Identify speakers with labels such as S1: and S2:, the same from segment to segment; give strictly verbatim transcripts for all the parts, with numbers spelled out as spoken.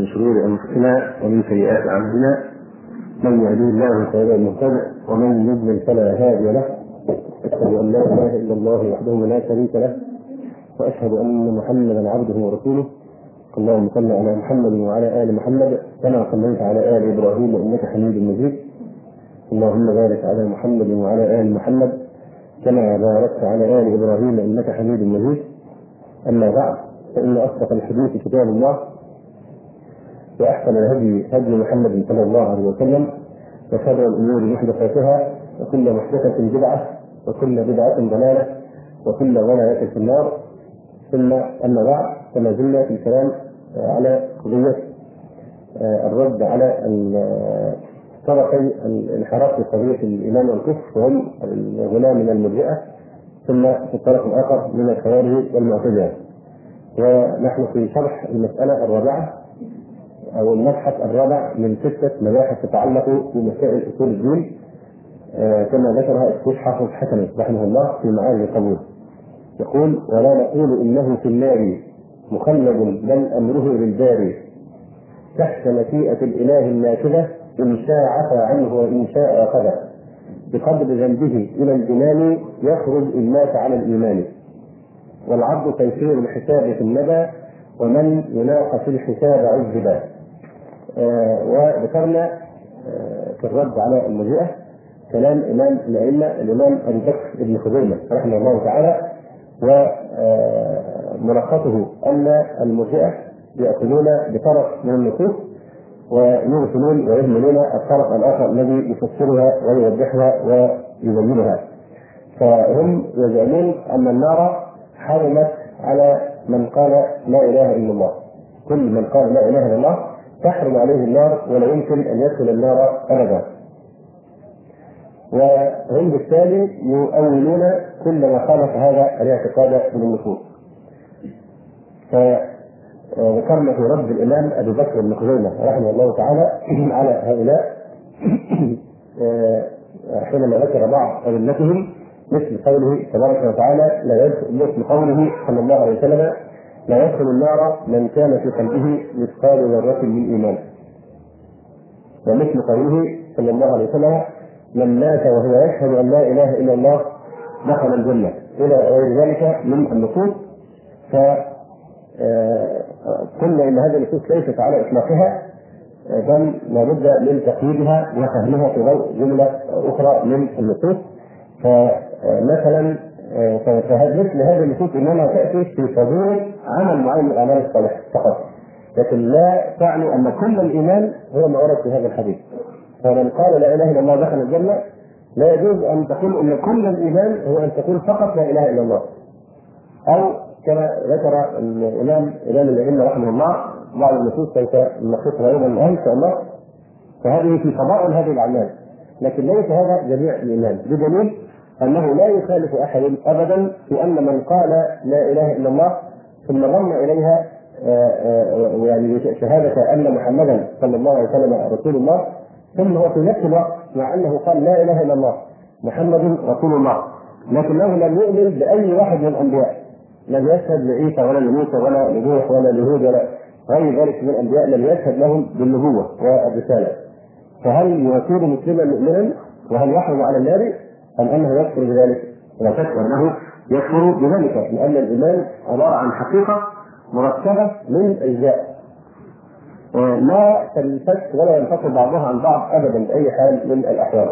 S1: شرور أنفسنا ومن سيئات أعمالنا، من يهديه الله فهو المهتدي ومن يضلل فلا هادي له. أشهد أن لا إله إلا الله وحده لا شريك له، وأشهد أن محمدا عبده ورسوله. اللهم صل على محمد وعلى آل محمد كما صليت على آل إبراهيم إنك حميد مجيد. اللهم بارك على محمد وعلى آل محمد كما باركت على آل إبراهيم إنك حميد مجيد. أما بعد، فإن أصدق الحديث كتاب الله، وأحسن الهدي هدي محمد صلى الله عليه وسلم، وشر الأمور محدثاتها، وكل محدثة بدعة، وكل بدعة ضلالة، وكل ضلالة في النار. ثم أما بعد، فما زلنا في الكلام على قضية الرد على طرفي الانحراف في قضية الإيمان والكفر، وهم الغلاة من المرجئة، ثم في الطرف الآخر من الخوارج والمعتزلة. ونحن في شرح المسألة الرابعة أو المبحث الرابع من ستة مباحث تتعلق بمسائل أصول الدين، كما ذكرها الشيخ حافظ حسن رحمه الله في معارج القبول. يقول: ولا نقول إنه في النار مخلد، بل أمره للباري، تحت مشيئة الإله النافذة، إن شاء عفى عنه وإن شاء أخذه، بقدر ذنبه إلى الجنان يخرج إن مات على الإيمان، والعبد تيسير الحساب في الندى، ومن يناقش الحساب عذبا. آه وذكرنا آه في الرد على المرجئة كلام إمام الأئمة الإمام أبي بكر بن خزيمة رحمه الله تعالى، وملخصه أن المرجئة يأخذون بطرف من النصوص ويغفلون ويهملون الطرف الآخر الذي يفسرها ويوضحها ويبينها. فهم يزعمون أن النار حرمت على من قال لا إله إلا الله. كل من قال لا إله إلا الله تحرم عليه النار، ولا يمكن أن يدخل النار أبدا. وهم بالتالي يؤولون كل ما خالف هذا الاعتقاد من النصوص. فذكرنا في رد الإمام أبي بكر بن خزيمة رحمه الله تعالى على هؤلاء حينما ذكر بعض أدلتهم، مثل قوله تبارك وتعالى: لا يدخل، مثل قوله صلى الله عليه وسلم: لا يدخل النار من كان في قلبه مثقال ذرة من إيمان. ومثل قوله صلى الله عليه وسلم: من مات وهو يشهد أن لا إله إلا الله دخل الجنة، إلى غير ذلك من النصوص. فقلنا إن هذه النصوص ليست على إطلاقها، بل لابد من تقييدها وفهمها في ضوء جملة أخرى من النصوص. فمثلا مثل هذه النصوص إنما تأتي في فضيلة عمل معين من الأعمال الصالحة فقط، لكن لا تعني أن كل الإيمان هو ما ورد في هذا الحديث. فمن قال لا إله إلا الله دخل الجنة، لا يجوز أن تقول أن كل الإيمان هو أن تقول فقط لا إله إلا الله. أو كما ذكر الإمام إمام الأئمة رحمه الله بعض النصوص سوف نقصها يوما الآن إن شاء الله، فهذه في فضائل هذه الأعمال، لكن ليس هذا جميع الإيمان، بدليل أنه لا يخالف أحد أبدا في أن من قال لا إله إلا الله ثم ضم إليها يعني شهادة أن محمدا صلى الله عليه وسلم رسول الله، ثم هو في نفس الوقت مع أنه قال لا إله إلا الله محمد رسول الله، لكنه لم يؤمن بأي واحد من الأنبياء، لم يشهد لعيسى ولا لموسى ولا لنوح ولا لهود ولا غير ذلك من الأنبياء، لم يشهد لهم بالنبوة والرسالة. فهل يصير مسلما مؤمنا وهل يحرم على النار، أم أنه يكفر بذلك؟ لا شك أنه يكفر بذلك، لأن الإيمان عبارة عن حقيقة مركبة من أجزاء لا تنفك ولا ينفصل بعضها عن بعض أبدا بأي حال من الأحوال.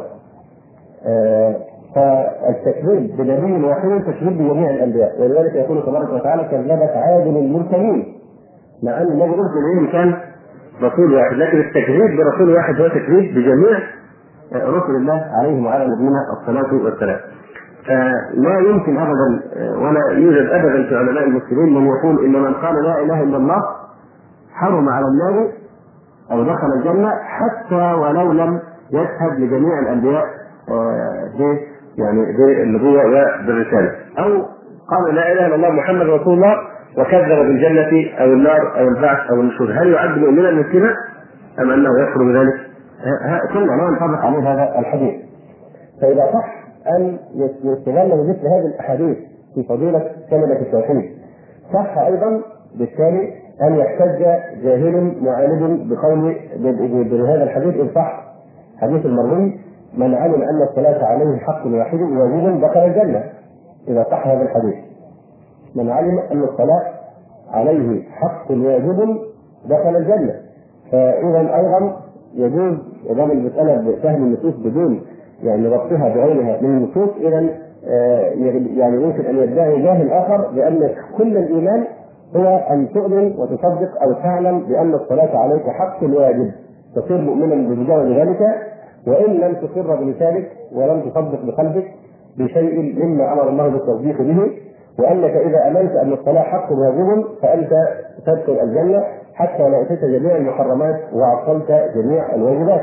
S1: فالتكذيب بنبي واحد تكذيب بجميع الأنبياء، ولذلك يقول تبارك وتعالى: كذبت عاد المرسلين، مع أن النبي الأرسلين كان رسول واحد، لكن التكذيب برسول واحد هو تكذيب بجميع رسل الله عليهم وعلى نبينا الصلاة والسلام. لا يمكن أبدا ولا يوجد أبدا في علماء المسلمين من يقول إن من قال لا إله إلا الله حرم على النار أو دخل الجنة، حتى ولو لم يشهد لجميع الأنبياء ب يعني بالنبوة وبالرسالة، أو قال لا إله إلا الله محمد رسول الله وكذب بالجنة أو النار أو البعث أو النشور، هل يعد مؤمنا مسلما أم أنه يكفر بذلك؟ كلنا لا ينطبق عليه هذا الحديث. فإذا صح أن يستغل بمثل هذه الأحاديث في فضيلة كلمة التوحيد، صح أيضا بالتالي أن يحتج جاهل معاند بقول بهذا الحديث إن صح حديث المروي من علم أن الصلاة عليه حق واحد واجب دخل الجنة. إذا صح هذا الحديث من علم أن الصلاة عليه حق واجب دخل الجنة، فإذا أيضا يجوز إذا المسألة بفهم النصوص بدون يعني ربطها بعينها من النصوص، إذا يعني يمكن أن يدعي جاهل آخر بأن كل الإيمان هو أن تؤمن وتصدق أو تعلم بأن الصلاة عليك حق واجب، تصير مؤمنا بمجرد ذلك وإن لم تقر بلسانك ولم تصدق بقلبك بشيء مما أمر الله بالتصديق به، وأنك إذا آمنت أن الصلاة حق واجب فأنت تدخل الجنة حتى لو أتيت جميع المحرمات وعطلت جميع الواجبات.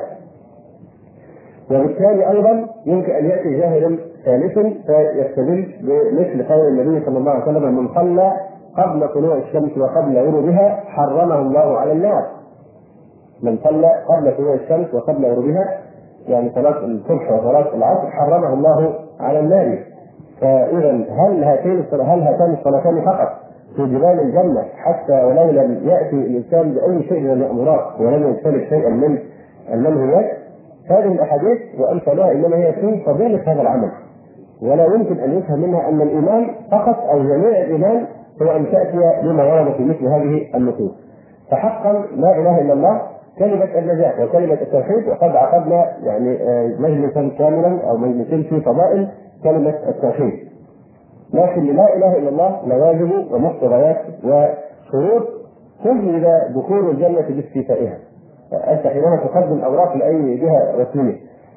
S1: وبالتالي أيضا يمكن أن يأتي جاهل ثالث فيستدل بمثل قول النبي صلى الله عليه وسلم من صلى قبل طلوع الشمس وقبل غروبها حرمه الله على النار. من صلى قبل طلوع الشمس وقبل غروبها يعني صلاة الصبح وصلاة العصر حرمه الله على النار. فإذا هل هاتين هل هاتان الصلاتان فقط في جبال الجنة حتى ولو لم يأتي الإنسان بأي شيء من المأمورات ولم يجتنب شيئا من المنهيات؟ هذه الأحاديث وأمثالها إنما هي في فضيلة هذا العمل، ولا يمكن أن يفهم منها أن الإيمان فقط أو جميع الإيمان هو أن تأتي بما ورد في مثل هذه النصوص. فحقا لا إله إلا الله كلمة النجاة وكلمة التوحيد، وقد عقدنا يعني مجلسا كاملا أو مجلسين في فضائل كلمة التوحيد. لكن لا إله إلا الله لوازم ومقتضيات وشروط تجلب دخول الجنة باستيفائها. أنت حينما تقدم أوراق لأي جهة رسمية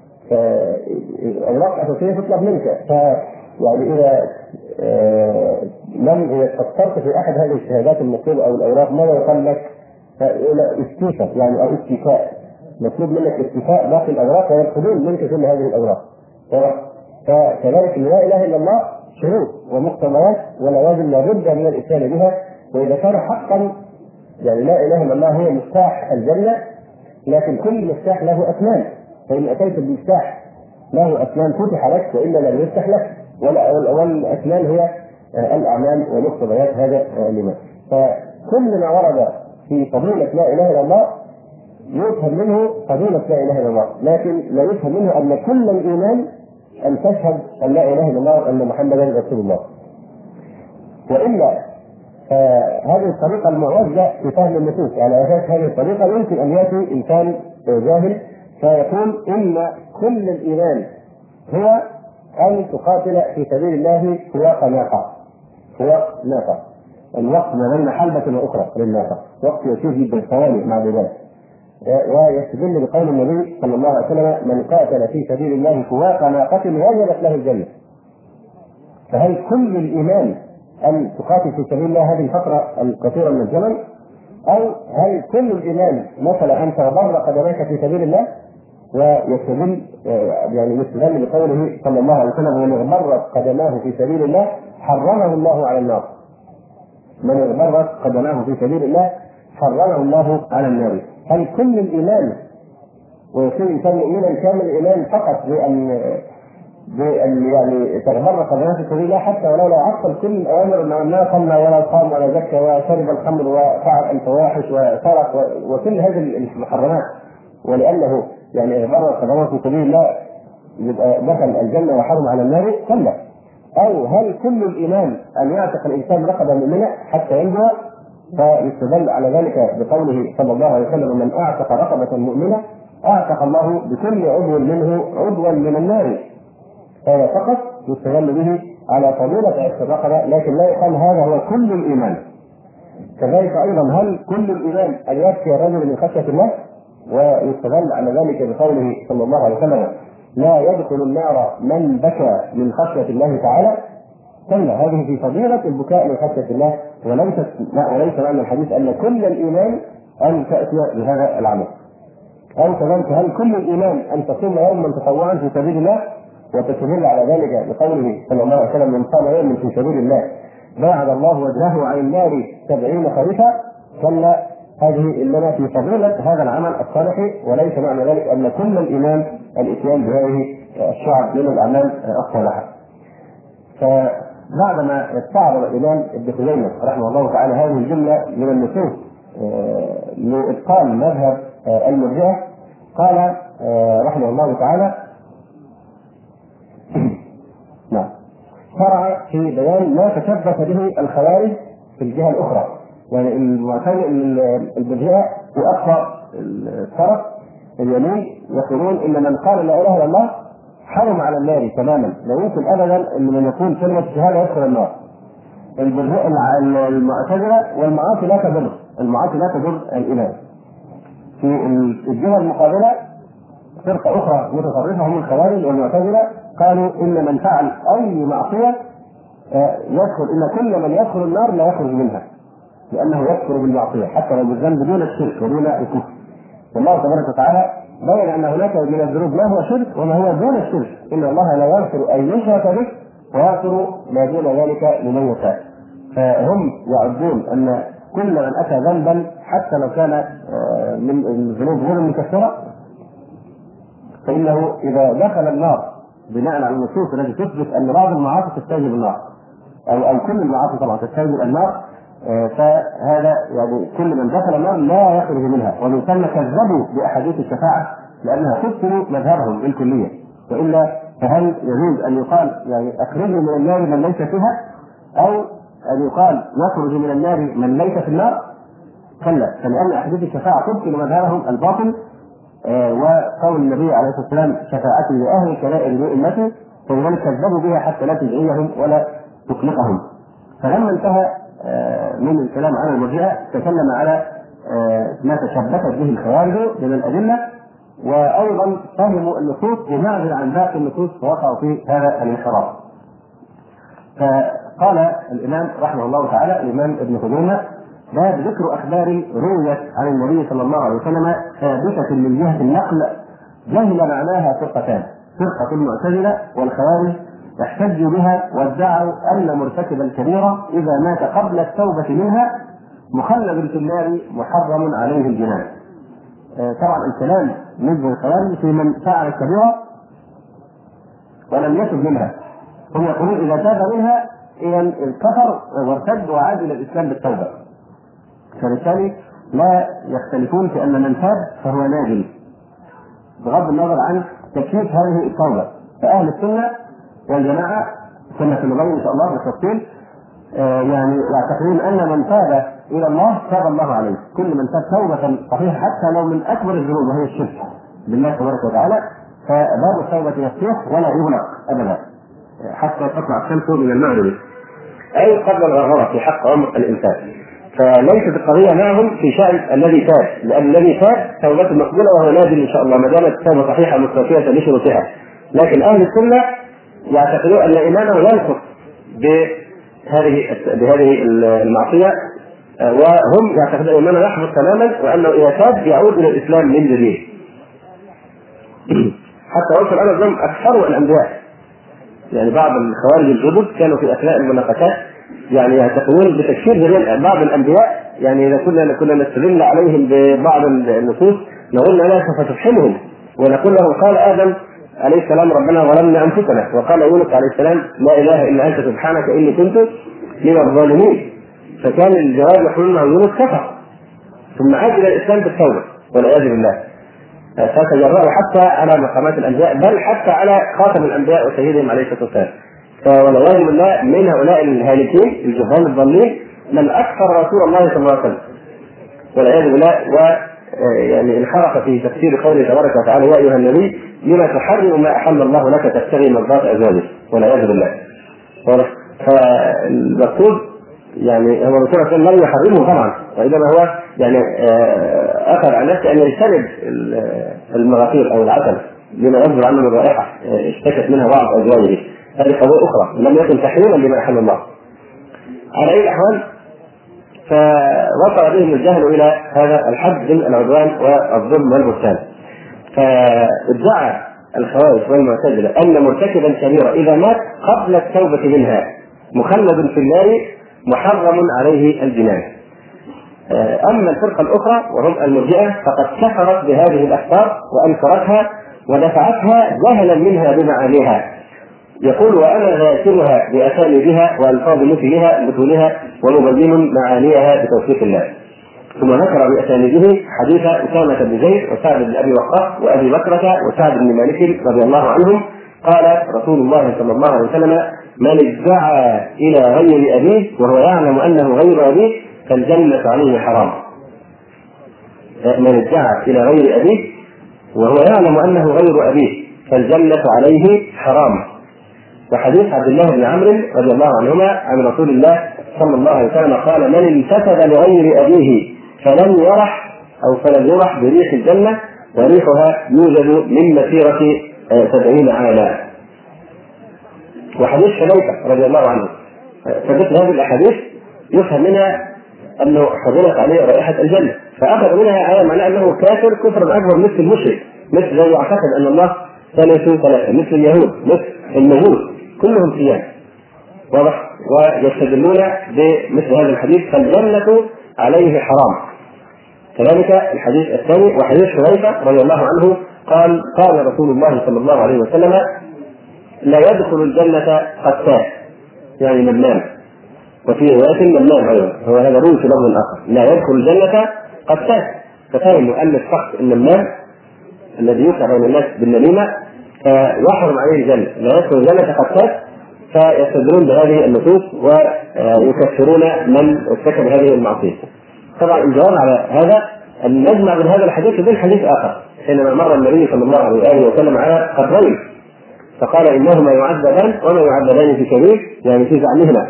S1: فأوراق أساسية تطلب منك، فيعني إذا آه لم إذا فكرت في أحد هذه الشهادات المطلوبة أو الأوراق ماذا يقال لك؟ استيفاء يعني أو استيفاء، مطلوب منك استيفاء باقي الأوراق ويرفضون منك كل هذه الأوراق. فكذلك لا إله إلا الله شروط ومقتضيات ولوازم لابد من الإتيان بها. وإذا كان حقا يعني لا إله إلا الله هو مفتاح الجنة، لكن كل مفتاح له أثمان، فإن أتيت بالمفتاح له أثمان فتح لك وإلا لم يفتح لك، والأثمان هي الأعمال ومقتضيات هذا الإيمان. فكل ما ورد في فضيلة لا إله إلا الله يفهم منه فضيلة لا إله إلا الله، لكن لا يفهم منه أن كل الإيمان أن تشهد أن لا إله إلا الله وأن محمدا رسول الله. وإلا هذه الطريقة المعوجة في فهم النصوص، على أساس هذه الطريقة يمكن أن يأتي إنسان جاهل فيقول إن كل الإيمان هو أن تقاتل في سبيل الله فواق ناقة. فواق ناقة الوقت ما بين حلبة وأخرى للناقة، وقت يسير جدا ثواني مع ذلك. ويستدل بقول النبي صلى الله عليه وسلم من قاتل في سبيل الله فواق ناقة وجبت له الجنة. فهل كل الإيمان أن تقاتل في سبيل الله هذه الفترة القصيرة من الزمن، أو هل كل الإيمان مثلا أن تغبر قدميك في سبيل الله؟ ويستدل يعني يستدل بقوله صلى الله عليه وسلم من اغبرت قدماه في سبيل الله حرمه الله على النار. من اغبرت قدماه في سبيل الله حرمه الله على النار. هل كل الإيمان ويكون الإنسان مؤمنا كامل الإيمان فقط بأن بأن يعني تغبر قدماه في سبيل الله حتى ولو لا عقل كل الأوامر ما صلى ولا صام ولا زكى وشرب الخمر وفعل الفواحش وسرق وكل هذه المحرمات، ولأنه يعني اغبر قدماه في سبيل الله يبقى دخل الجنة وحرم على النار؟ كلا. أو هل كل الإيمان أن يعتق الإنسان رقبة مؤمنة حتى ينجو؟ فيستدل على ذلك بقوله صلى الله عليه وسلم من أعتق رقبة مؤمنة أعتق الله بكل عضو منه عضوا من النار. هذا فقط يستدل به على فضيلة عتق الرقبة، لكن لا يقال هذا هو كل الإيمان. كذلك أيضا هل كل الإيمان أن يبكي الرجل من خشية الله؟ ويستدل على ذلك بقوله صلى الله عليه وسلم لا يدخل النار من بكى من خشية الله تعالى. كلا، هذه في فضيلة البكاء من خشية الله، وليس وليس معنى الحديث أن كل الإيمان أن تأتي بهذا العمل. أو كذلك هل كل الإيمان أن تصوم يوما تطوعا في سبيل الله؟ وتستدل على ذلك بقوله صلى الله عليه وسلم من صام يوما في سبيل الله باعد الله وجهه عن النار سبعين خريفا. كلا، هذه إنما في فضيلة هذا العمل الصالح، وليس معنى ذلك أن كل الإيمان الإتيان بهذه الشعب من الأعمال الصالحة. فبعدما استعرض الإمام ابن خزيمة رحمه الله تعالى هذه الجملة من النصوص لإبطال مذهب المرجئة قال رحمه الله تعالى نعم شرع في بيان ما تشبث به الخوارج في الجهة الأخرى. يعني المرجئة في أقصى الطرف اليمين يقولون إن من قال لا إله إلا الله حرم على النار تماما، لا يمكن أبدا أن من يكون كلمة الشهادة يدخل النار. المعتزلة والمعاصي لا تضر، المعاصي لا تضر الإيمان. في الجهة المقابلة فرقة أخرى متطرفة هم الخوارج والمعتزلة قالوا إن من فعل أي معصية يدخل، إن كل من يدخل النار لا يخرج منها لأنه يكفر بالمعصية حتى لو بالذنب دون الشرك ودون الكفر. والله تبارك وتعالى بين أن هناك من الذنوب ما هو شرك وما هو دون الشرك، إن الله لا يغفر أن يشرك به ويغفر ما دون ذلك لمن يشاء. فهم يعدون أن كل من أتى ذنبا حتى لو كان من الذنوب غير المكفرة فإنه إذا دخل النار بناء على النصوص التي تثبت أن بعض المعاصي تستوجب النار أو أو كل المعاصي طبعا تستوجب النار، فهذا يعني كل من دخل النار لا يخرج منها. ومن ثم كذبوا بأحاديث الشفاعة لأنها تبطل مذهبهم بالكلية. وإلا فهل يجوز أن يقال يعني أخرجوا من النار من ليس فيها، أو أن يقال يخرج من النار من ليس في النار؟ كلا، فلأن أحاديث الشفاعة تبطل مذهبهم الباطل. آه وقول النبي عليه الصلاة والسلام شفاعتي لأهل الكبائر من أمتي، فلذلك كذبوا بها حتى لا تدعيهم ولا تقلقهم. فلما انتهى آه من الكلام عن المرجئة تكلم على آه ما تشبثت به الخوارج من الأدلة، وأيضا فهموا النصوص بمعزل عن باقي النصوص فوقعوا في هذا الانحراف. فقال الإمام رحمه الله تعالى الإمام ابن خزيمة: باب ذكر أخبار رويت عن النبي صلى الله عليه وسلم ثابتة من جهة النقل جهل معناها فرقتان، فرقة المعتزلة والخوارج احتجوا بها وادعوا أن مرتكب الكبيرة إذا مات قبل التوبة منها مخلد في النار محرم عليه الجنان. طبعا الكلام نسبة الخوارج في من فعل الكبيرة ولم يتب منها، هم يقولون إذا تاب منها إذا كفر وارتد وعاد إلى الإسلام بالتوبة، فبالتالي لا يختلفون في أن من تاب فهو ناجل بغض النظر عن تكليف هذه التوبة. فأهل السنة والجماعة سنة النبي إن شاء الله بالتفصيل آه يعني يعتقدون أن من تاب إلى الله تاب الله عليه، كل من تاب توبة صحيحة حتى لو من أكبر الذنوب وهي الشرك بالله تبارك وتعالى فباب التوبة يفتح ولا يغلق أبدا حتى تطلع الشمس من المغرب، أي قبل الغرغرة في حق عمر الإنسان. فليست القضية معهم في شأن الذي تاب، لأن الذي تاب توبته مقبولة وهو نازل إن شاء الله ما دامت التوبة صحيحة مستوفية لشروطها. لكن أهل السنة يعتقدون أن إيمانه ينقص بهذه بهذه المعصية، وهم يعتقدون أن إيمانه يحبط تماما وأنه إذا تاب يعود إلى الإسلام من جديد. حتى وصل أنا الظلم أكثر الأنبياء، يعني بعض الخوارج الجدد كانوا في أثناء المناقشات يعني يعتقدون بتكفير بعض الأنبياء، يعني إذا كنا كنا نستدل عليهم ببعض النصوص نقول لا سوف تفهمهم ونقول لهم قال آدم عليه السلام ربنا ظلمنا أنفسنا، وقال يونس عليه السلام لا إله إلا أنت سبحانك إني كنت من الظالمين، فكان الجواب يقول له يونس كفر ثم عاد إلى الإسلام بالتوبة والعياذ بالله. فتجرأوا حتى على مقامات الأنبياء بل حتى على خاتم الأنبياء وسيدهم عليه الصلاة والسلام. فوالعياذ بالله من هؤلاء الهالكين الجهال الضالين من أكثر رسول الله صلى الله عليه وسلم والعياذ بالله، ويعني انحرف في تفسير قوله تبارك وتعالى يا أيها النبي لما تحرم ما أحل الله لك تبتغي مرضات أزواجك والعياذ بالله. فالمقصود يعني هو الرسول صلى الله عليه وسلم لم يحرمه طبعا، وإنما هو يعني أخذ على نفسه أن يجتنب المغافير أو العسل لما يصدر عنه من رائحة اشتكت منها بعض أزواجه، هذه قضية أخرى لم يكن تحريما لما أحل الله. على أي الأحوال فوصل بهم الجهل إلى هذا الحد من العدوان والظلم والبهتان. فادعى الخوارج والمعتزلة أن مرتكبا كبيرة إذا مات قبل التوبة منها مخلد في النار محرم عليه الجنان. أما الفرقة الأخرى وهم المرجئة فقد كفرت بهذه الأخبار وأنكرتها ودفعتها جهلا منها بمعانيها. يقول وأنا ذاكرها بأسانيدها وألفاظ مثلها مثلها ومبين معانيها بتوفيق الله. ثم ذكر بأسانيده حديث أسامة بن زيد وسعد بن أبي وقاص وأبي بكرة وسعد بن مالك رضي الله عنهم قال رسول الله صلى الله عليه وسلم: من ادعى إلى غير أبيه وهو يعلم أنه غير أبيه فالجنة عليه حرام. من ادعى إلى غير أبيه وهو يعلم أنه غير أبيه فالجنة عليه حرام. وحديث عبد الله بن عمرو رضي الله عنهما عن رسول الله صلى الله عليه وسلم قال: من انتسب لغير أبيه فلم يرح أو فلم يرح بريح الجنة وريحها يوجد من مسيرة سبعين عاما. وحديث حذيفة رضي الله عنه، فمثل هذه الأحاديث يفهم منها أنه حضرت عليه رائحة الجنة، فأخذ منها آية معناه أنه كافر كفرا أكبر مثل المشرك، مثل الذي يعتقد أن الله ثالث ثلاثة، مثل اليهود، مثل المجوس، كلهم صيام. واضح؟ ويستدلون بمثل هذا الحديث: فالجنة عليه حرام. كذلك الحديث الثاني وحديث حذيفة رضي الله عنه قال: قال رسول الله صلى الله عليه وسلم: لا يدخل الجنة قتال، يعني نمام، وفي رواية نمام أيضا، هو هذا روي في لفظ آخر: لا يدخل الجنة قتال. ففهموا أن الشخص النمام الذي يوقع بين الناس بالنميمة فيحرم عليه الجنة، لا يدخل الجنة قتال، فيستدلون بهذه النصوص ويكفرون من ارتكب هذه المعصية. طبعا الجواب على هذا أن نجمع من هذا الحديث وبين حديث آخر، حينما مر النبي صلى الله عليه وسلم على قبرين فقال: إنهما يعذبان وما يعذبان في كبير، يعني في زعمهما.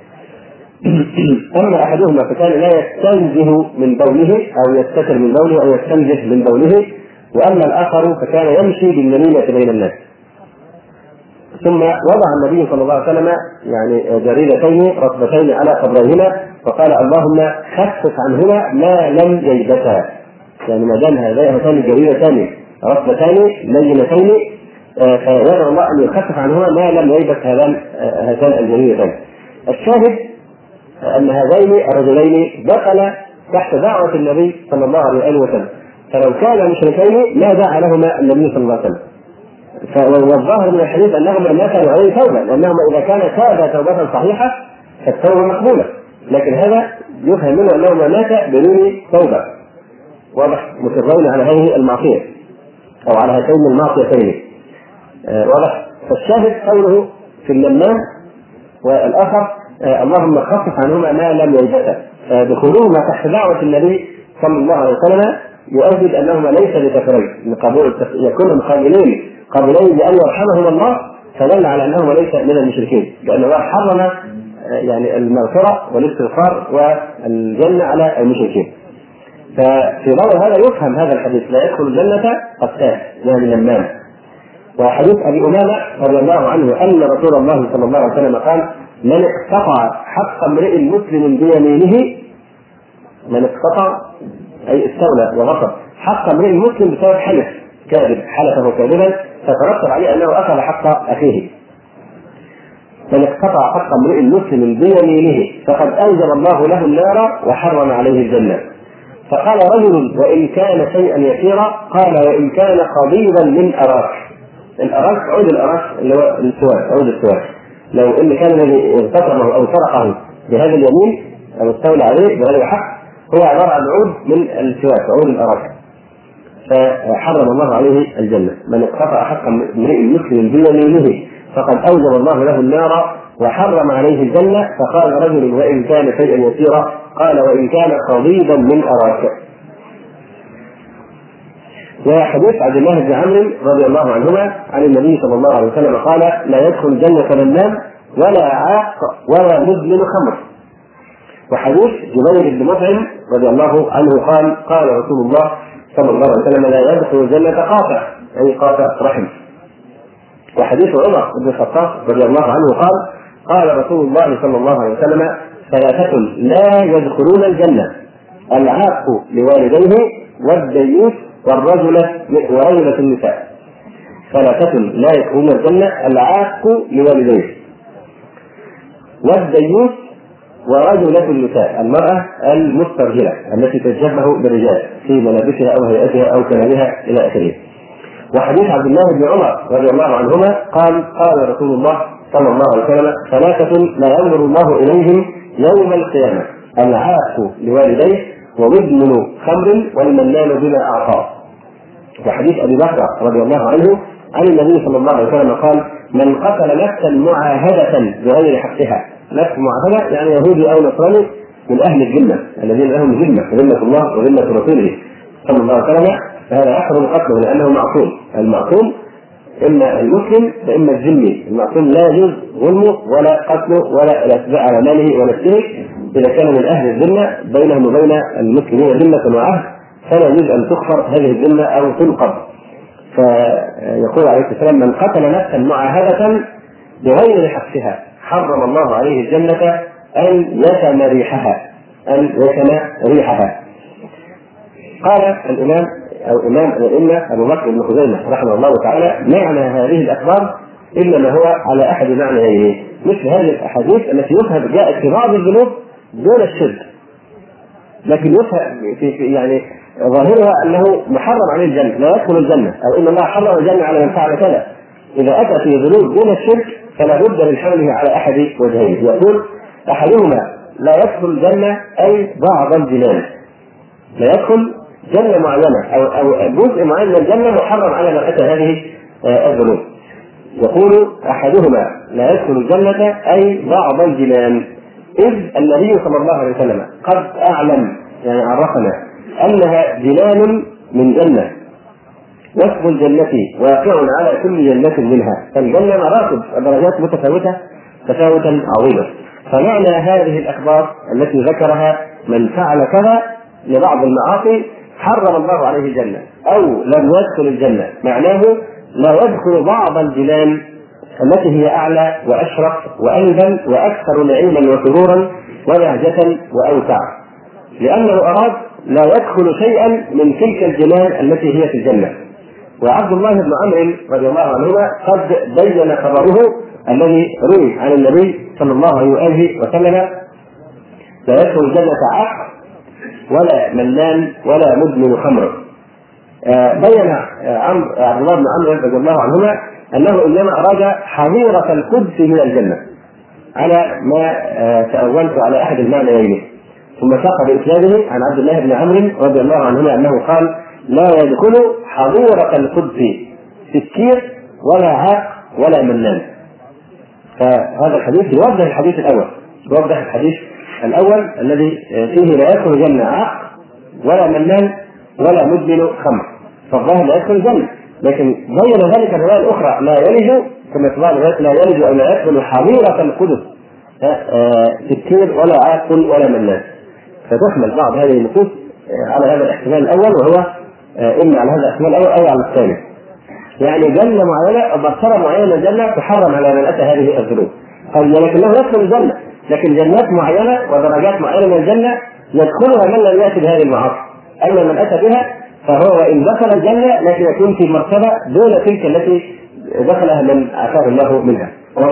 S1: أما أحدهما فكان لا يستنزه من بوله أو يستتر من بوله أو يستنزه من بوله، وأما الآخر فكان يمشي بالنميمة بين الناس. ثم وضع النبي صلى الله عليه وسلم يعني جريدتين رطبتين على قبريهما فقال: اللهم خفف عنهما ما لم ييبتا، يعني ما دام هاتان الجريدتان رطبتان لينتين فيرى الله أن يخفف عنهما ما لم ييبت هاتان الجريدتان. الشاهد أن هذين الرجلين دخل تحت دعوة النبي صلى الله عليه وسلم، فلو كان مشركين ما دعا لهما النبي صلى الله عليه وسلم. والظاهر من الحديث أنهما ما كانوا عليه توبة، لأنهما إذا كان تاب توبة صحيحة فالتوبة مقبولة، لكن هذا يفهم منه أنهما مات بدون توبة. واضح؟ مصرون على هذه المعصية أو على هاتين المعصيتين. آه واضح؟ فالشاهد قوله في النمام والآخر آه اللهم خفف عنهما ما لم ييبتا. آه دخولهما تحت دعوة النبي صلى الله عليه وسلم يؤكد أنهما ليس بكافرين، يكونوا قابلين قابلين لأن يرحمهم الله، فدل على أنهما ليس من المشركين، لأن الله حرم آه يعني المغفرة والاستغفار والجنة على المشركين. ففي ضوء هذا يفهم هذا الحديث: لا يدخل الجنة قتال، يعني نمام. وحديث أبي أمامة رضي الله عنه أن رسول الله صلى الله عليه وسلم قال: من اقتطع حق امرئ مسلم بيمينه، من اقتطع أي استولى وغصب حق امرئ مسلم بسبب حلف كاذب، حلفه كاذبا فترتب عليه أنه أخذ حق أخيه. من اقتطع حق امرئ مسلم بيمينه فقد أوجب الله له النار وحرم عليه الجنة. فقال رجل: وإن كان شيئا يسيرا؟ قال: وإن كان قضيبا من أراك. الأراك عود الأراك اللي هو السواك، عود السواك. لو إن كان الذي اغتصبه أو سرقه بهذا اليمين أو استولى عليه بهذا الحق هو عبارة عن عود من السواك، عود الأراك، فحرم الله عليه الجنة. من اقتطع حق امرئ مسلم بيمينه فقد أوجب الله له النار وحرم عليه الجنة. فقال رجل: وإن كان شيئا يسيرا؟ قال: وإن كان قضيبا من أراك. وحديث عبد الله بن عمرو رضي الله عنهما عن النبي صلى الله عليه وسلم قال: لا يدخل الجنة نمام ولا عاق ولا مدمن خمر. وحديث جبير بن مطعم رضي الله عنه قال: قال رسول الله صلى الله عليه وسلم: لا يدخل الجنة قاطع، أي قاطع رحم. وحديث عمر بن الخطاب رضي الله عنه قال: قال رسول الله صلى الله عليه وسلم: ثلاثة لا يدخلون الجنة: العاق لوالديه والديوث والرجلة ورجلة النساء. ثلاثة لا يدخلون الجنة: العاق لوالديه والديوث ورجلة النساء، المرأة المسترجلة التي تتشبه بالرجال في ملابسها أو هيئتها أو كلامها إلى آخره. وحديث عبد الله بن عمر رضي الله عنهما قال: قال رسول الله صلى الله عليه وسلم: ثلاثة لا ينظر الله إليهم يوم القيامة: العاق لوالديه ومدمن خمر والمنان بما أعطاه. وحديث أبي بكر رضي الله عنه عن النبي صلى الله عليه وسلم قال: من قتل نفسا معاهدة بغير حقها، نفس معاهدة يعني يهودي أو نصراني من أهل الذمة الذين لهم ذمة، ذمة الله وذمة رسوله صلى الله عليه وسلم، فهذا يحرم قتله لأنه معصوم. المعصوم إما المسلم وإما الذمي. المعصوم لا يجوز ظلمه ولا قتله ولا الاتباع على ماله ونفسه إذا كان من أهل الذمة بينهم وبين المسلمين ذمة وعهد، فلا يجوز أن تكفر هذه الذمة أو تنقض. فيقول عليه الصلاة والسلام: من قتل نفسا معاهدة بغير حقها حرم الله عليه الجنة أن يشم ريحها أن يشم ريحها. قال الإمام أو إمام الأئمة أبو بكر بن خزيمة رحمه الله تعالى: معنى هذه الأخبار إنما هو على أحد معنيين، مثل هذه الأحاديث التي يفهم جاءت في بعض الذنوب دون الشرك، لكن يفهم في يعني ظاهرها أنه محرم عليه الجنة، لا يدخل الجنة، أو إن الله حرم الجنة على من فعل كذا. إذا أتى في ذنوب دون الشرك فلا بد من حمله على أحد وجهين. يقول: أحدهما لا يدخل الجنة أي بعض الجنان، لا يدخل جنة معينة أو أو جزء معين من الجنة محرم على من أتى هذه الذنوب. يقول: أحدهما لا يدخل الجنة أي بعض الجنان، إذ النبي صلى الله عليه وسلم قد أعلم يعني عرفنا أنها جنان من جنة، وصف الجنة واقع على كل جنة منها، فالجنة مراتب ودرجات متفاوتة تفاوتا عظيما. فمعنى هذه الأخبار التي ذكرها من فعل كذا لبعض المعاصي حرم الله عليه الجنة أو لم يدخل الجنة، معناه لا يدخل بعض الجنان التي هي أعلى وأشرف وأنبل وأكثر نعيما وسرورا وبهجة وأوسع، لأنه أراد لا يدخل شيئا من تلك الجنان التي هي في الجنة. وعبد الله بن عمرو رضي الله عنهما قد بين خبره الذي روي عن النبي صلى الله عليه وسلم: لا يدخل الجنة عاق ولا منان ولا مدمن خمر. بين عبد الله بن عمرو رضي الله عنهما أنه إنما أراد حظيرة القدس من الجنة على ما تأولت على أحد المعنيين. ثم ساق بإسناده عن عبد الله بن عمرو رضي الله عنهما أنه قال: لا يدخل حظيرة القدس سكير ولا عاق ولا منان. فهذا الحديث يوضح الحديث الأول، يوضح الحديث الأول الذي فيه لا يدخل الجنة عاق ولا منان ولا مدمن خمر، فالظاهر لا يدخل الجنة. لكن بين ذلك الرواية الأخرى: لا يلج، كما قال لا يلج أو لا يدخل حظيرة القدس سكير ولا عاق ولا منان. فتحمل بعض هذه النصوص على هذا الاحتمال الأول، وهو إما على هذا الاحتمال الأول أو على الثاني، يعني جنة معينة أو مرتبة معينة من الجنة تحرم على من أتى هذه الذنوب، لكنه يدخل الجنة. لكن جنات معينة ودرجات معينة من الجنة يدخلها من لم يأتي بهذه المعاصي، أما من أتى بها فهو إن دخل الجنة لكن يكون في مرتبة دون تلك التي دخلها من أعطاه الله منها.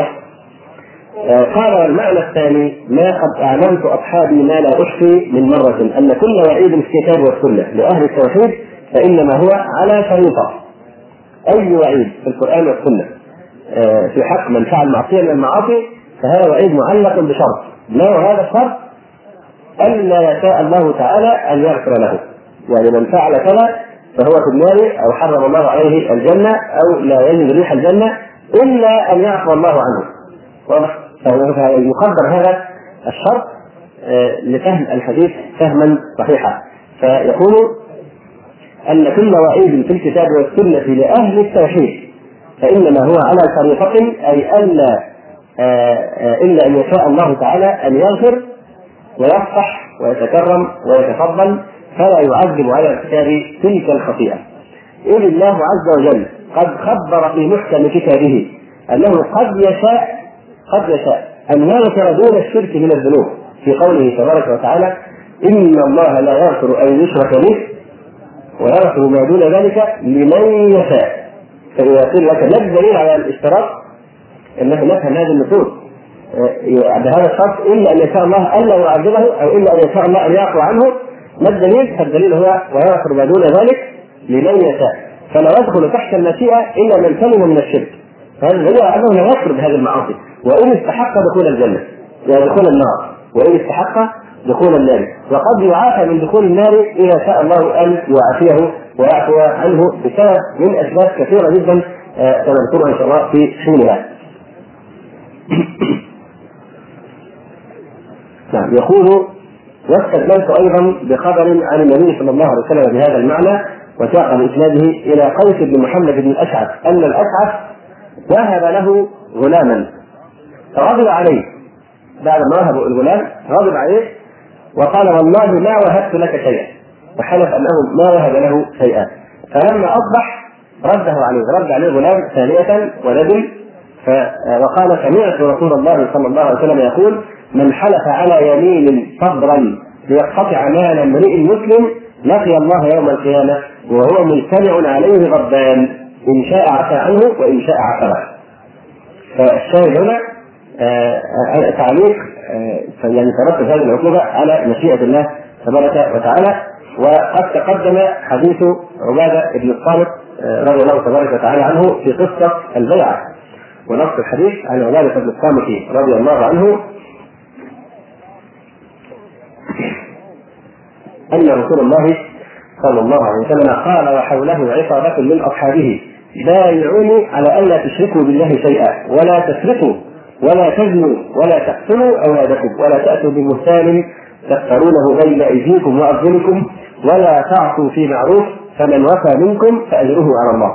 S1: قال: المعنى الثاني: ما قد أعلمت أصحابي ما لا أخفي من مرة أن كل وعيد في الكتاب والسنة لأهل التوحيد فإنما هو على شريطة. أي وعيد في القرآن والسنة في حق من فعل معصية من المعاصي فهذا وعيد معلق بشرط، ما هو هذا الشرط؟ ألا يشاء الله تعالى أن يغفر له، يعني من فعل كذا فهو في النار أو حرم الله عليه الجنة أو لا يجد ريح الجنة إلا أن يعفو الله عنه. واضح؟ فيقدر هذا الشرط لفهم الحديث فهما صحيحا. فيقول أن كل وعيد في الكتاب والسنة لأهل التوحيد فإنما هو على شريطة، أي ألا إلا أن يشاء الله تعالى أن يغفر ويفتح ويتكرم ويتفضل فلا يعذب على ارتكاب تلك الخطيئة. إذ الله عز وجل قد خبر في محكم كتابه أنه قد يشاء قد يشاء أن يغفر دون الشرك من الذنوب في قوله تبارك وتعالى: إن الله لا يغفر أن يشرك به ويغفر ما دون ذلك لمن يشاء. فيقول لك لا دليل على الاشتراك أنه نفهم هذه النصوص بهذا الشرط إلا أن يشاء الله ألا يعذبه أو إلا أن يشاء الله أن يعفو عنه. ما الدليل؟ فالدليل هو ويغفر ما دون ذلك لمن يشاء، فلا يدخل تحت المشيئة إلا من سلم من الشرك. فهذا هو أنه لا يغفر بهذه المعاصي وإن استحق دخول الجنة يعني دخول النار، وإن استحق دخول النار، وقد يعافى من دخول النار إذا شاء الله أن يعافيه ويعفو عنه بسبب من أسباب كثيرة جدا سنذكرها إن شاء الله في حينها. نعم. يقول: واستدللت أيضا بخبر عن النبي صلى الله عليه وسلم بهذا المعنى، وساق بإسناده إلى قيس بن محمد بن الأشعث أن الأشعث وهب له غلاما فغضب عليه، بعد ما وهب الغلام غضب عليه وقال: والله ما وهبت لك شيئا، وحلف أنه ما وهب له شيئا. فلما أصبح رده عليه، رد عليه الغلام ثانية وندم، وقال: سمعت رسول الله صلى الله عليه وسلم يقول: من حلف على يمين صبرا ليقطع مال امرئ مسلم لقي الله يوم القيامة وهو مجتمع عليه غضبان، إن شاء عفى عنه وإن شاء عفى. فالشاهد هنا آه تعليق آه يعني ترتب هذه العقوبة على مشيئة الله تبارك وتعالى. وقد تقدم حديث عبادة بن الصامت آه رضي الله تبارك وتعالى عنه في قصة البيعة، ونص الحديث عن عبادة بن الصامت رضي الله عنه أن رسول الله صلى الله عليه وسلم قال وحوله عصابة من أصحابه: بايعوني على ألا تشركوا بالله شيئا، ولا تسرقوا، ولا تزنوا، ولا تقتلوا أولادكم، ولا تأتوا بمهتان تفترونه بين أيديكم وأرجلكم، ولا تعصوا في معروف، فمن وفى منكم فأجره على الله.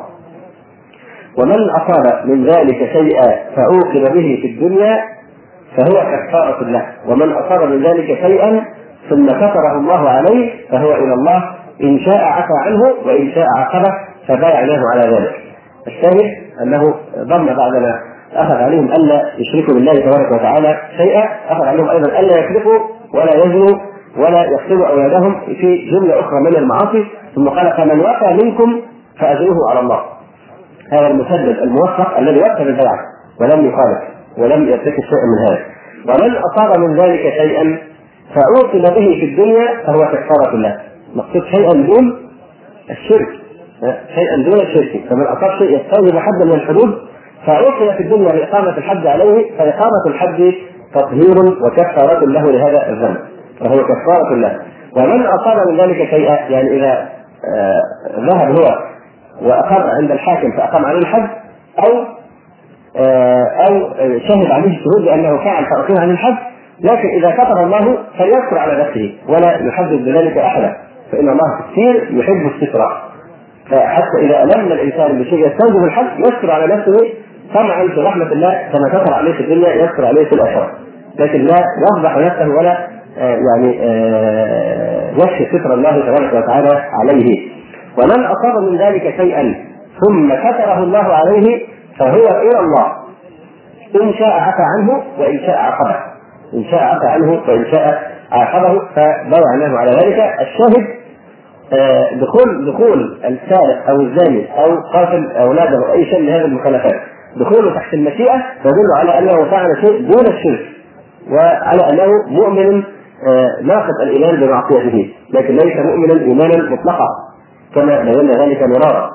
S1: ومن أصاب من ذلك شيئا فعوقب به في الدنيا فهو كفارة له، ومن أصاب من ذلك شيئا ثم كفره الله عليه فهو إلى الله، إن شاء عفى عنه وإن شاء عاقبه فبايعناه على ذلك. الثالث أنه ضمن بعدما أخذ عليهم ألا يشركوا بالله تبارك وتعالى شيئا، أخذ عليهم أيضا ألا يسرقوا ولا يزنوا ولا يقتلوا أولادهم في جملة أخرى من المعاصي، ثم قال: فمن وفى منكم فأجره على الله. هذا المسدد الموفق الذي وفى بالبيعة ولم يخالف ولم يرتكب شيئا من هذا. ومن أصاب من ذلك شيئا فعوقب به في الدنيا فهو كفارة له. مقصود شيئا دون الشرك، شيئا دون الشرك، فمن أصاب شيء يستوجب حدا من الحدود فعوقب في الدنيا بإقامة الحد عليه، فإقامة الحد تطهير وكفارة له لهذا الذنب، فهو كفارة له. ومن أصاب من ذلك شيئا، يعني إذا آه ذهب هو وأقر عند الحاكم فأقام عليه الحد، أو آه أو شهد عليه الشهود بأنه فعل فأقيم عليه الحد، لكن إذا كفر الله فليذكر على نفسه ولا يحدد بذلك أحدا، فإن الله كثير يحب الستر، فحتى إذا ألم الإنسان بشيء يستوجب الحد يذكر على نفسه طمعا في رحمة الله، كما كفر عليه في الدنيا يذكر عليه في الآخرة، لكن لا يفضح نفسه ولا آه يعني آه يكشف ستر الله تبارك وتعالى عليه. ومن أصاب من ذلك شيئا ثم كفره الله عليه فهو إلى الله، إن شاء عفى عنه وإن شاء عاقبه، إن شاء عفى عنه وإن شاء عاقبه فبايعناه على ذلك. الشاهد آه دخول دخول السارق أو الزاني أو قاتل أولاده أو أي شيء من هذه المخالفات، دخوله تحت المشيئة يدل على أنه فعل شيء دون الشرك، وعلى أنه مؤمن آه ناقض الإيمان بمعصيته، لكن ليس مؤمنا إيمانا مطلقا كما بينا ذلك مرارا.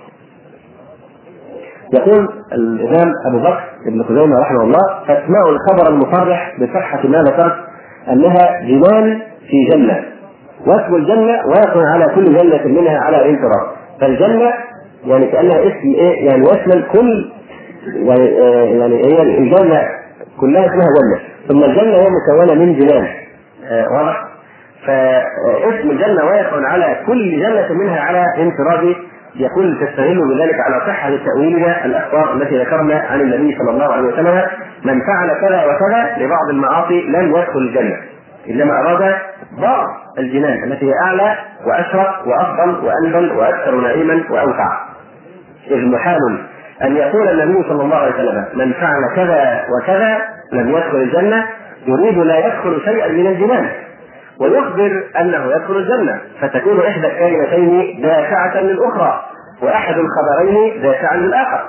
S1: يقول الإمام أبو بكر بن خزيمة رحمه الله: فاسمعوا الخبر المصرح بصحة ما ذكرت أنها جنان في جنة، واسم الجنة ويكون على كل جنة منها على انفراد، فالجنة يعني كأنها اسم إيه، يعني يشمل كل يعني, آه يعني هي الجنة كلها اسمها جنة، ثم الجنة هي مكونة من جنان آه واضح، فاسم الجنة ويكون على كل جنة منها على انفراد، يكون تستغل بذلك على صحة تأويلنا الأخبار التي ذكرنا عن النبي صلى الله عليه وسلم: من فعل كذا وكذا لبعض المعاصي لن يدخل الجنة، إنما أراد بعض الجنان التي هي أعلى وأشرف وأفضل وأنبل وأكثر نعيما وأوسع. إذ محال أن يقول النبي صلى الله عليه وسلم: من فعل كذا وكذا لن يدخل الجنة، يريد لا يدخل شيئا من الجنان، ويخبر أنه يدخل الجنة، فتكون إحدى الكلمتين دافعة للأخرى، وأحد الخبرين دافعا للآخر.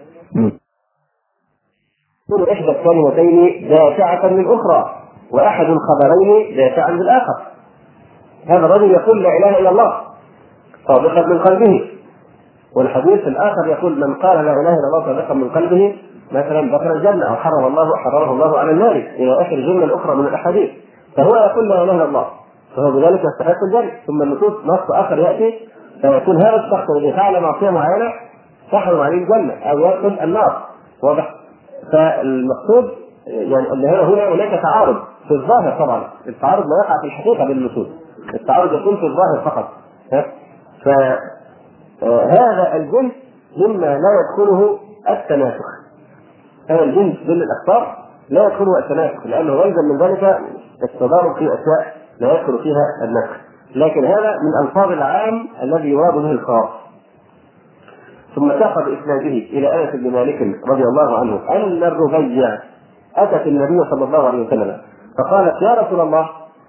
S1: تكون إحدى الكلمتين دافعة للأخرى وأحد الخبرين دافعا للآخر. هذا الرجل يقول لا إله إلا الله صادقا من قلبه، والحديث الآخر يقول: من قال لا إله إلا الله صادقا من قلبه مثلا دخل الجنة، أو حرم الله حرمه الله على النار، إلى آخر الجملة الأخرى من الأحاديث. فهو يقول لا اله الا الله، فهو بذلك يستحق الجنه. ثم النصوص نص اخر ياتي فيكون هذا الشخص الذي فعل معصيه معينه تحرم عليه الجنه او يدخل النار. واضح؟ فالمقصود يعني ان هنا هناك تعارض في الظاهر، طبعا التعارض لا يقع في الحقيقه بالنصوص، التعارض يكون في الظاهر فقط. فهذا الجنس مما لا يدخله التناسخ، هذا الجنس من الاخطار لا يدخله التناسخ، لانه يلزم من ذلك التضارب في اشياء لا يدخل فيها النسخ، لكن هذا من الفاظ العام الذي يراد به الخاص. ثم ساق باسناده الى انس بن مالك رضي الله عنه ان الربيع اتت النبي صلى الله عليه وسلم فقالت يا رسول الله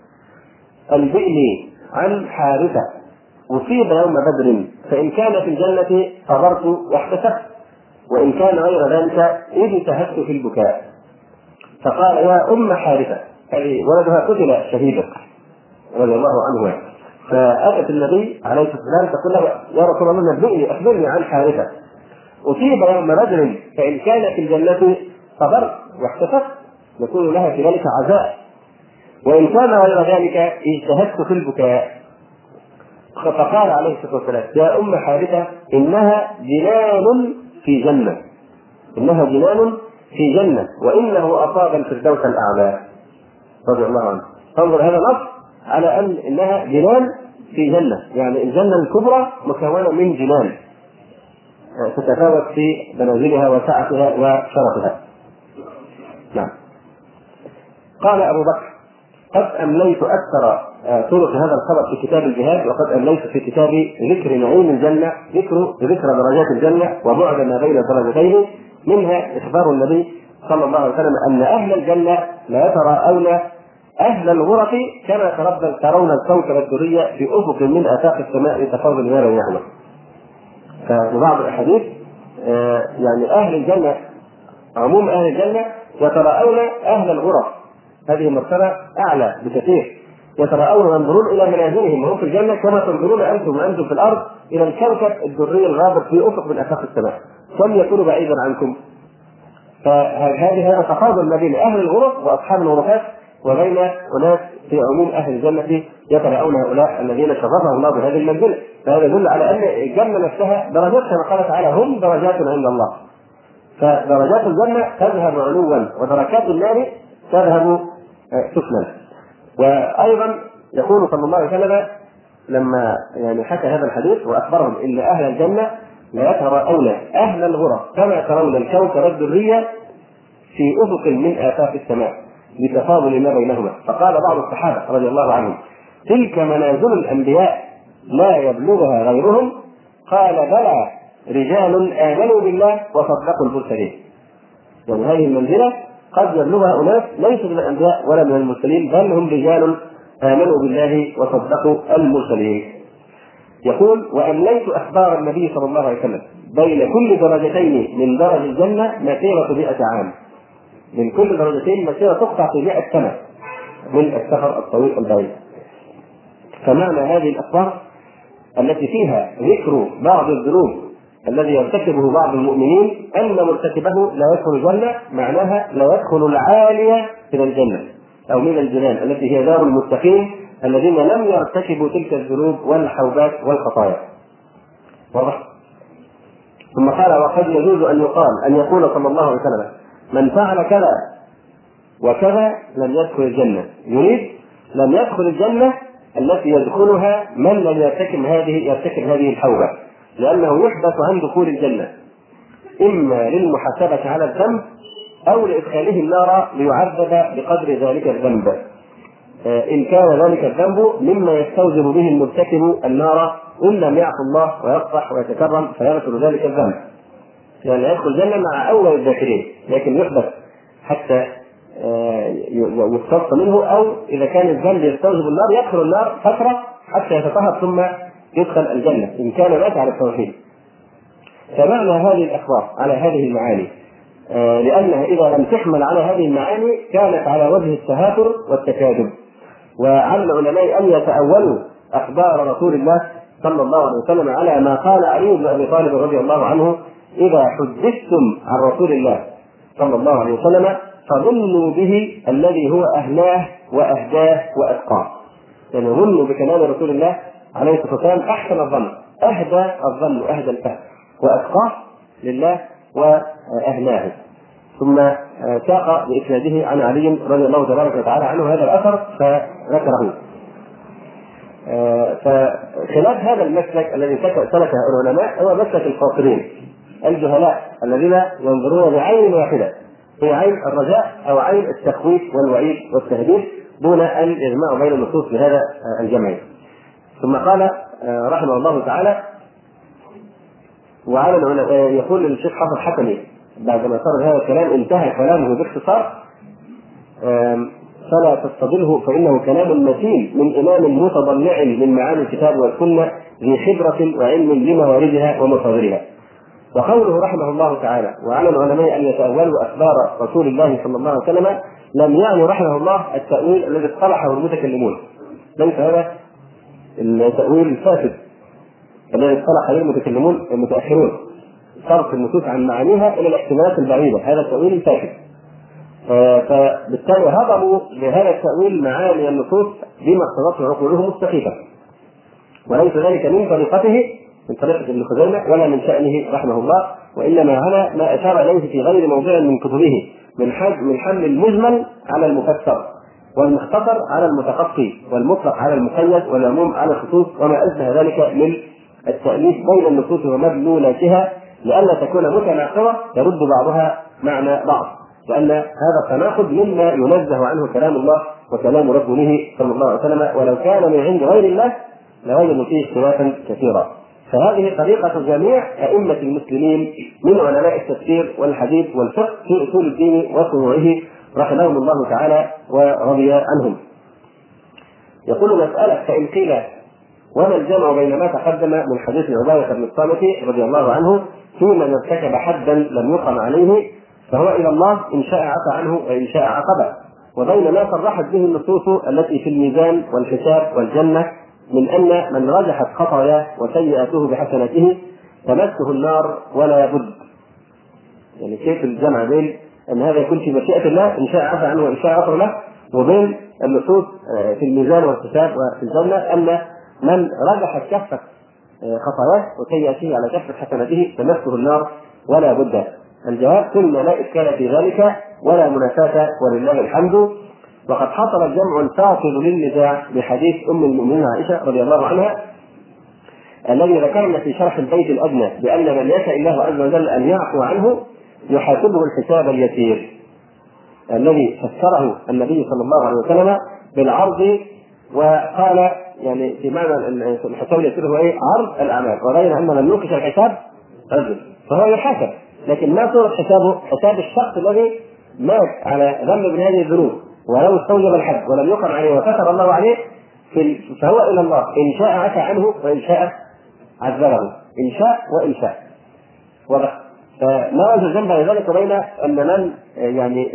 S1: انبئني عن حارثه اصيب يوم بدر، فان كان في الجنه صبرت واحتسبت، وان كان غير ذلك اجتهدت في البكاء. فقال يا ام حارثه، يعني ولدها قتل شهيدا رضي الله عنه. فاتت النبي عليه الصلاه والسلام تقول له يا رسول الله نبئني اخبرني عن حارثه اصيب يوم بدر، فان كان في الجنه صبرت واحتسبت يكون لها في ذلك عزاء، وان كان غير ذلك اجتهدت في البكاء. فقال عليه الصلاه والسلام يا ام حارثه انها جنان في جنه، انها جنان في جنه وانه اصاب الفردوس الاعلى رضي الله عنه. انظر هذا نص على ان انها جنان في جنه، يعني الجنه الكبرى مكونه من جنان تتفاوت في منازلها وسعتها وشرفها. نعم. قال ابو بكر قد امليت اكثر طرق هذا الخبر في كتاب الجهاد، وقد امليت في كتاب ذكر نعيم الجنه، ذكر ذكر درجات الجنه وبعد ما بين درجتين، منها اخبار النبي صلى الله عليه وسلم ان اهل الجنه لا يتراءون اهل الغرف كما ترون الكوكب الدري في افق من افاق السماء تفاضل نار ونعمه. ففي بعض الاحاديث يعني اهل الجنه عموم اهل الجنه يتراءون اهل الغرف، هذه مرتبه اعلى بكثير، يتراءون وينظرون الى منازلهم وهم في الجنه كما تنظرون انتم وانتم في الارض الى الكوكب الدري الغابر في افق من افاق السماء، كم يكون بعيدا عنكم. فهذه هذا تفاضل ما بين اهل الغرف واصحاب الغرفات وبين اناس في عموم اهل الجنه يتراءون هؤلاء الذين شرفهم الله بهذه المنزله. فهذا يدل على ان الجنه نفسها درجات كما قال تعالى هم درجات عند الله، فدرجات الجنه تذهب علوا ودرجات النار تذهب سفلا. وايضا يقول صلى الله عليه وسلم لما يعني حكى هذا الحديث واخبرهم ان اهل الجنه لا يتراءون اهل الغرف كما ترون الكوكب الدري في افق من افاق السماء بتفاضل ما بينهما. فقال بعض الصحابه رضي الله عنهم تلك منازل الانبياء لا يبلغها غيرهم. قال بلى رجال امنوا بالله وصدقوا المرسلين. يعني هذه المنزله قد يبلغها اناس ليسوا من الانبياء ولا من المرسلين، بل هم رجال امنوا بالله وصدقوا المرسلين. يقول وامليت اخبار النبي صلى الله عليه وسلم بين كل درجتين من درج الجنه مسيره مئة عام، من كل درجتين مسيره تقطع في مئة سنه من السفر الطويل البعيد. فمعنى هذه الاخبار التي فيها ذكر بعض الذنوب الذي يرتكبه بعض المؤمنين ان مرتكبه لا يدخل الجنه، معناها لا يدخل العاليه من الجنه او من الجنان التي هي دار المتقين الذين لم يرتكبوا تلك الذنوب والحوبات والخطايا. واضح؟ ثم قال وقد يجوز ان يقال ان يقول صلى الله عليه وسلم من فعل كذا وكذا لم يدخل الجنه، يريد لم يدخل الجنه التي يدخلها من لم يرتكب هذه يرتكب هذه الحوبه، لانه يحبس عن دخول الجنه اما للمحاسبه على الذنب او لادخاله النار ليعذب بقدر ذلك الذنب، إن كان ذلك الذنب مما يستوجب به المرتكب النار إن لم يعص الله ويصفح ويتكرم فيغفر ذلك الذنب. يعني يدخل الجنة مع أول الداخلين، لكن يحبس حتى يختص منه، أو إذا كان الذنب يستوجب النار يدخل النار فترة حتى يتطهر ثم يدخل الجنة إن كان مات على التوحيد. فمعنى هذه الأخبار على هذه المعاني لأنها إذا لم تحمل على هذه المعاني كانت على وجه التهاتر والتكاذب. وعلى العلماء أن يتأولوا أخبار رسول الله صلى الله عليه وسلم على ما قال علي بن أبي طالب رضي الله عنه إذا حدثتم عن رسول الله صلى الله عليه وسلم فظنوا به الذي هو أهلاه وأهداه وأتقاه. يعني ظنوا بكلام رسول الله عليه الصلاة والسلام أحسن الظن، أهدى الظن وأهدى الفهم وأتقاه لله وأهناه. ثم ساق بإسناده عن علي رضي الله تبارك وتعالى عنه هذا الأثر فذكره. فخلاف هذا المسلك الذي سلكه العلماء هو مسلك القاصرين الجهلاء الذين ينظرون بعين واحدة، هي عين الرجاء أو عين التخويف والوعيد والتهديد دون أن يجمعوا بين النصوص بهذا الجمع. ثم قال رحمه الله تعالى: وعلى يقول الشيخ حافظ حكمي بعدما صار هذا الكلام انتهى كلامه باختصار: فلا تستضله فإنه كلام متين من إمام متضلع من معاني الكتاب والسنة ذي خبرة وعلم بمواردها ومصادرها. وقوله رحمه الله تعالى: وعلى العلماء أن يتأولوا أخبار رسول الله صلى الله عليه وسلم، لم يعني رحمه الله التأويل الذي اصطلحه المتكلمون، ليس هذا التأويل الفاسد الذي اصطلح عليه المتكلمون المتأخرون، صرف النصوص عن معانيها إلى الاحتمالات البعيدة، هذا التأويل الفاسد. فبالتالي هضموا لهذا التأويل معاني النصوص بما اقتضته عقولهم السخيفة، وليس ذلك من طريقته من طريقة ابن خزيمة ولا من شأنه رحمه الله، وإنما هذا ما أشار إليه في غير موضع من كتبه من حمل من حمل المجمل على المفسر، والمختصر على المتخصص، والمطلق على المقيد، والعموم على الخصوص، وما أشبه ذلك من التأليف بين النصوص ومدلولاتها، لئلا تكون متناقضة يرد بعضها معنى بعض، لأن هذا التناقض مما ينزه عنه كلام الله وكلام رسوله صلى الله عليه وسلم، ولو كان من عند غير الله لوجدوا فيه اختلافا كثيرا. فهذه طريقة جميع أئمة المسلمين من علماء التفسير والحديث والفقه في أصول الدين وفروعه رحمهم الله تعالى ورضي عنهم. يقول مسألة: فإن قيل وما الجمع بين ما تقدم من حديث عبادة بن الصامت رضي الله عنه في من ارتكب حدا لم يقم عليه فهو إلى الله إن شاء عفى عنه وإن شاء عاقبه، وبين ما صرحت به النصوص التي في الميزان والحساب والجنة من أن من رجحت خطاياه وسيئاته بحسناته تمسه النار ولا بد. يعني كيف الجمع بين أن هذا يكون في مشيئة الله إن شاء عفى عنه وإن شاء غفر له، وبين النصوص في الميزان والحساب وفي الجنة أن من رجحت كفة خطاياه وسيئاته على كفة حسناته تمسه النار ولا بد. الجواب: كلنا لا إشكال في ذلك ولا منافاة ولله الحمد. وقد حصل الجمع الفاصل للنزاع بحديث أم المؤمنين عائشة رضي الله عنها الذي ذكرنا في شرح البيت الأدنى بأن من يشاء الله عز وجل أن يعفو عنه يحاسبه الحساب اليسير، الذي فسره النبي صلى الله عليه وسلم بالعرض، وقال يعني في معنى الحساب اليسير هو ايه؟ عرض الأعمال، وغير أن من يوقف الحساب رجل فهو يحاسب، لكن ما صورة حسابه؟ حساب الشخص الذي مات على ذنب من هذه الذنوب ولو استوجب الحد ولم يقم عليه وكفر الله عليه فهو إلى الله إن شاء عفى عنه وإن شاء عذبه، إن شاء وإن شاء. واضح؟ فما وجه الجمع بين ذلك وبين أن من يعني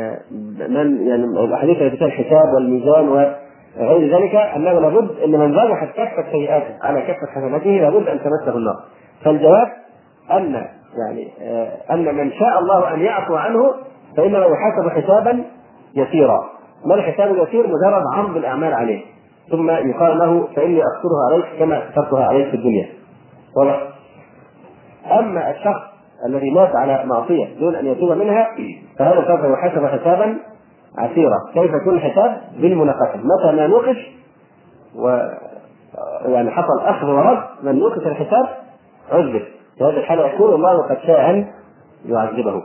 S1: من يعني الأحاديث التي فيها الحساب والميزان وغير ذلك أنه لابد أن من رجحت كفة سيئاته على كفة حسناته لابد أن تمسه النار. فالجواب أن يعني أن من شاء الله أن يعفو عنه فإنه يحاسب حسابا يسيرا. ما الحساب اليسير؟ مجرد عرض الأعمال عليه، ثم يقال له فإني أكثرها عليك كما كثرتها عليك في الدنيا. واضح؟ أما الشخص الذي مات على معصية دون أن يتوب منها فهذا سوف يحاسب حسابا عسيرا. كيف يكون الحساب؟ بالمناقشة، متى ما نوقش و يعني حصل أخذ ورد من يوقف الحساب عذب، في هذه الحالة يكون الله قد شاء أن يعذبه.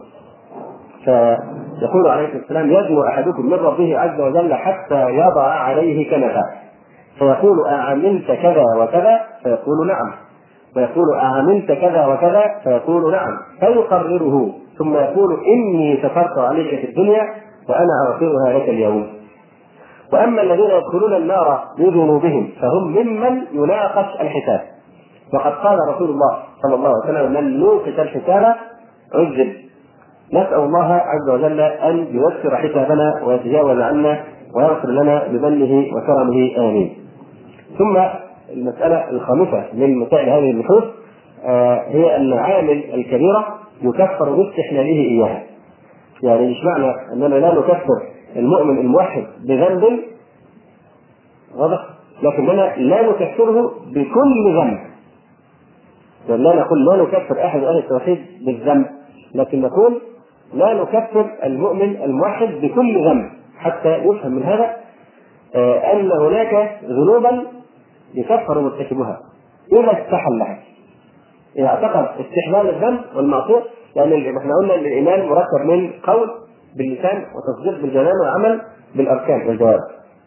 S1: فيقول عليه السلام: يدنو أحدكم من ربه عز وجل حتى يضع عليه كنفا فيقول أعملت كذا وكذا فيقول نعم، فيقول أعملت كذا وكذا فيقول نعم، فيقرره ثم يقول إني سترت عليك في الدنيا وأنا أغفرها لك اليوم. وأما الذين يدخلون النار بذنوبهم فهم ممن يناقش الحساب، وقد قال رسول الله صلى الله عليه وسلم: من نوقش الحساب عذب. نسأل الله عز وجل أن ييسر حسابنا ويتجاوز عنا ويغفر لنا بمنه وكرمه آمين. ثم المسألة الخامسة من مسائل هذه النصوص آه هي أن عامل الكبيرة يكفر باستحلاله إياها. يعني مش معنى أننا لا نكفر المؤمن الموحد بذنب واضح، لكننا لا نكفره بكل ذنب. لا نقول لا نكفر احد اهل التوحيد بالذنب، لكن نقول لا نكفر المؤمن الموحد بكل ذنب، حتى يفهم من هذا ان هناك ذنوبا يكفر مرتكبها اذا استحلها، اذا اعتقد استحلال الذنب والمعصيه. لان احنا قلنا ان الايمان مركب من قول باللسان وتصديق بالجنان وعمل بالاركان والجوارح.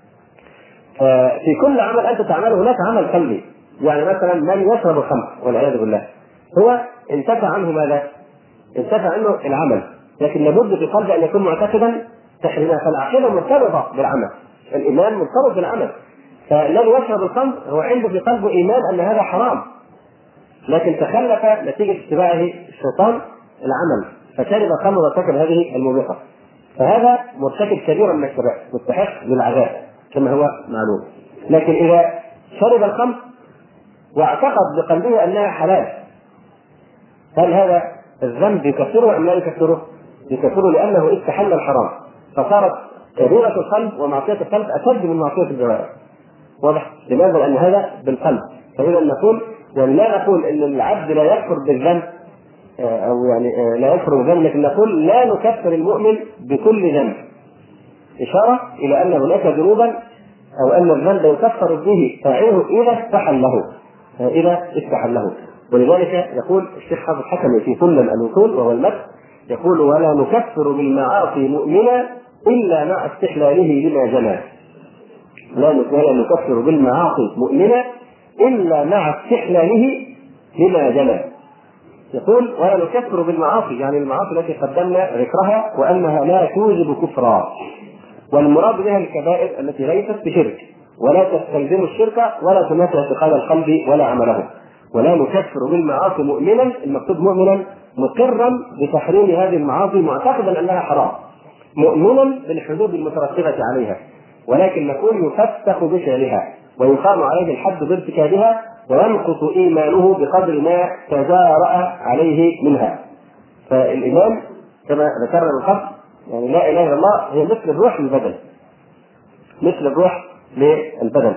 S1: في كل عمل انت تعمله هناك عمل قلبي. يعني مثلا من يشرب الخمر والعياذ بالله هو انتفى عنه ماذا؟ انتفى عنه العمل، لكن لابد في قلبه ان يكون معتقدا تحريمها. فالعقيده مرتبطه بالعمل، الايمان مرتبط بالعمل. فالذي يشرب الخمر هو عنده في قلبه ايمان ان هذا حرام، لكن تخلف نتيجه اتباعه الشيطان العمل فشرب الخمر وارتكب هذه الموبقه، فهذا مرتكب كبيرا من الكبائر مستحق للعذاب كما هو معلوم. لكن اذا شرب الخمر واعتقد بقلبه انها حلال، هل هذا الذنب يكفره ام لا يكفره؟ يكفره لانه استحل الحرام، فصارت كبيرة القلب ومعصية القلب اشد من معصية الجوارح. واضح؟ لماذا؟ لان هذا بالقلب. فاذا نقول يعني لا نقول ان العبد لا يكفر بالذنب او يعني لا يكفر بالذنب، لكن نقول لا نكفر المؤمن بكل ذنب، اشاره الى ان هناك ذنوبا او ان الذنب يكفر به فاعله اذا استحله اذا استحله. ولذلك يقول الشيخ حافظ الحكمي في سلم الوصول وهو المدح، يقول ولا نكفر بالمعاصي مؤمنا الا مع استحلاله لما جنى. لا نكفر بالمعاصي مؤمنا الا مع استحلاله لما جنى. يقول ولا نكفر بالمعاصي، يعني المعاصي التي قدمنا ذكرها وانها لا توجب كفرا، والمراد بها الكبائر التي ليست بشرك ولا تستلزم الشرك ولا تنافي اعتقاد القلب ولا عمله. ولا نكفر بالمعاصي مؤمنا، المقصود مؤمنا مقرا بتحريم هذه المعاصي معتقدا انها حرام، مؤمنا بالحدود المترتبه عليها، ولكن نقول يفسخ بفعلها ويقام عليه الحد بارتكابها وينقص ايمانه بقدر ما تجارأ عليه منها. فالايمان كما ذكرنا من قبل يعني لا اله الا الله هي مثل الروح للبدن، مثل الروح للبدن.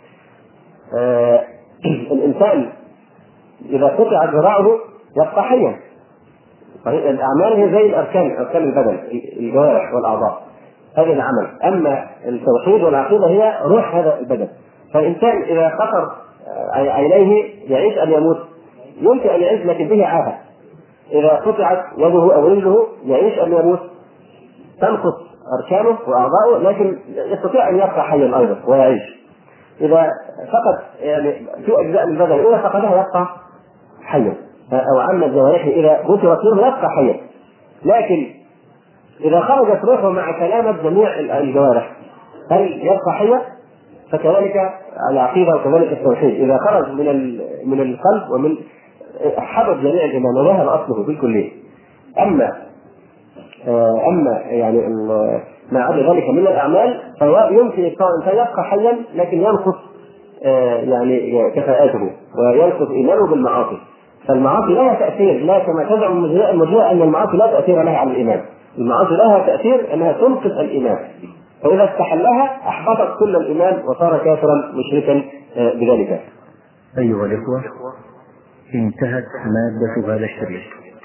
S1: آه الانسان اذا قطعت ذراعه يبقى حيا. الاعمال هي زي الاركان، اركان البدن الجوارح والاعضاء، هذا العمل. اما التوحيد والعقيده هي روح هذا البدن. فالانسان اذا خطر عينيه يعيش ام يموت؟ يمكن ان يعيش لكن به عاهه. اذا قطعت يده او رجله يعيش ام يموت؟ تنقص اركانه واعضاؤه لكن يستطيع ان يبقى حيا ايضا ويعيش. اذا فقد يعني في اجزاء من البدن اذا فقدها يبقى حيا، او عم جوارحه اذا بترت منه يبقى حيا. لكن اذا خرجت روحه مع سلامه جميع الجوارح هل يبقى حيا؟ فكذلك العقيده وكذلك التوحيد اذا خرج من من القلب ومن حبط جميع الايمان وذهب اصله بالكليه. اما اما يعني ما عدا ذلك من الاعمال فهو يمكن الانسان يبقى حيا لكن ينقص يعني كفاءاته وينقص ايمانه بالمعاصي. فالمعاصي لها تاثير، لا كما تزعم المرجئه ان المعاصي لا تاثير لها على الايمان. المعاصي لها تاثير انها تنقص الايمان، فاذا استحلها احبطت كل الايمان وصار كافرا مشركا بذلك.
S2: ايها الاخوه، انتهت ماده هذا الشريط،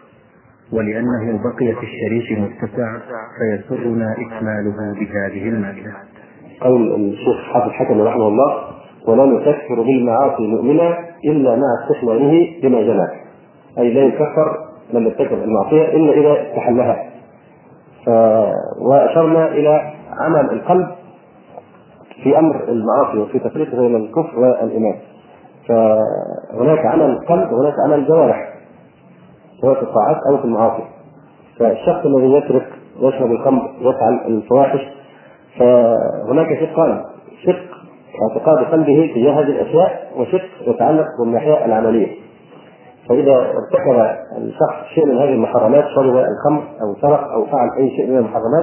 S2: ولانه بقي في الشريط متسع فيسرنا اكماله بهذه الماده.
S1: قول الشيخ حافظ الحكمي رحمه الله ولا نكفر بالمعاصي مؤمنا الا مع استحلاله بما جنى، اي لا يكفر من ارتكب المعصيه الا اذا استحلها. ف... واشرنا الى عمل القلب في امر المعاصي وفي تفريقه بين الكفر والايمان. فهناك عمل القلب وهناك عمل الجوارح سواء في الطاعات او في المعاصي. فالشخص الذي يسرق يشرب الخمر يفعل الفواحش فهناك شقان، شق اعتقاد قلبه تجاه هذه الاشياء وشق يتعلق بالناحيه العمليه. فاذا ارتكب الشخص شيء من هذه المحرمات، شرب الخمر او سرق او فعل اي شيء من المحرمات،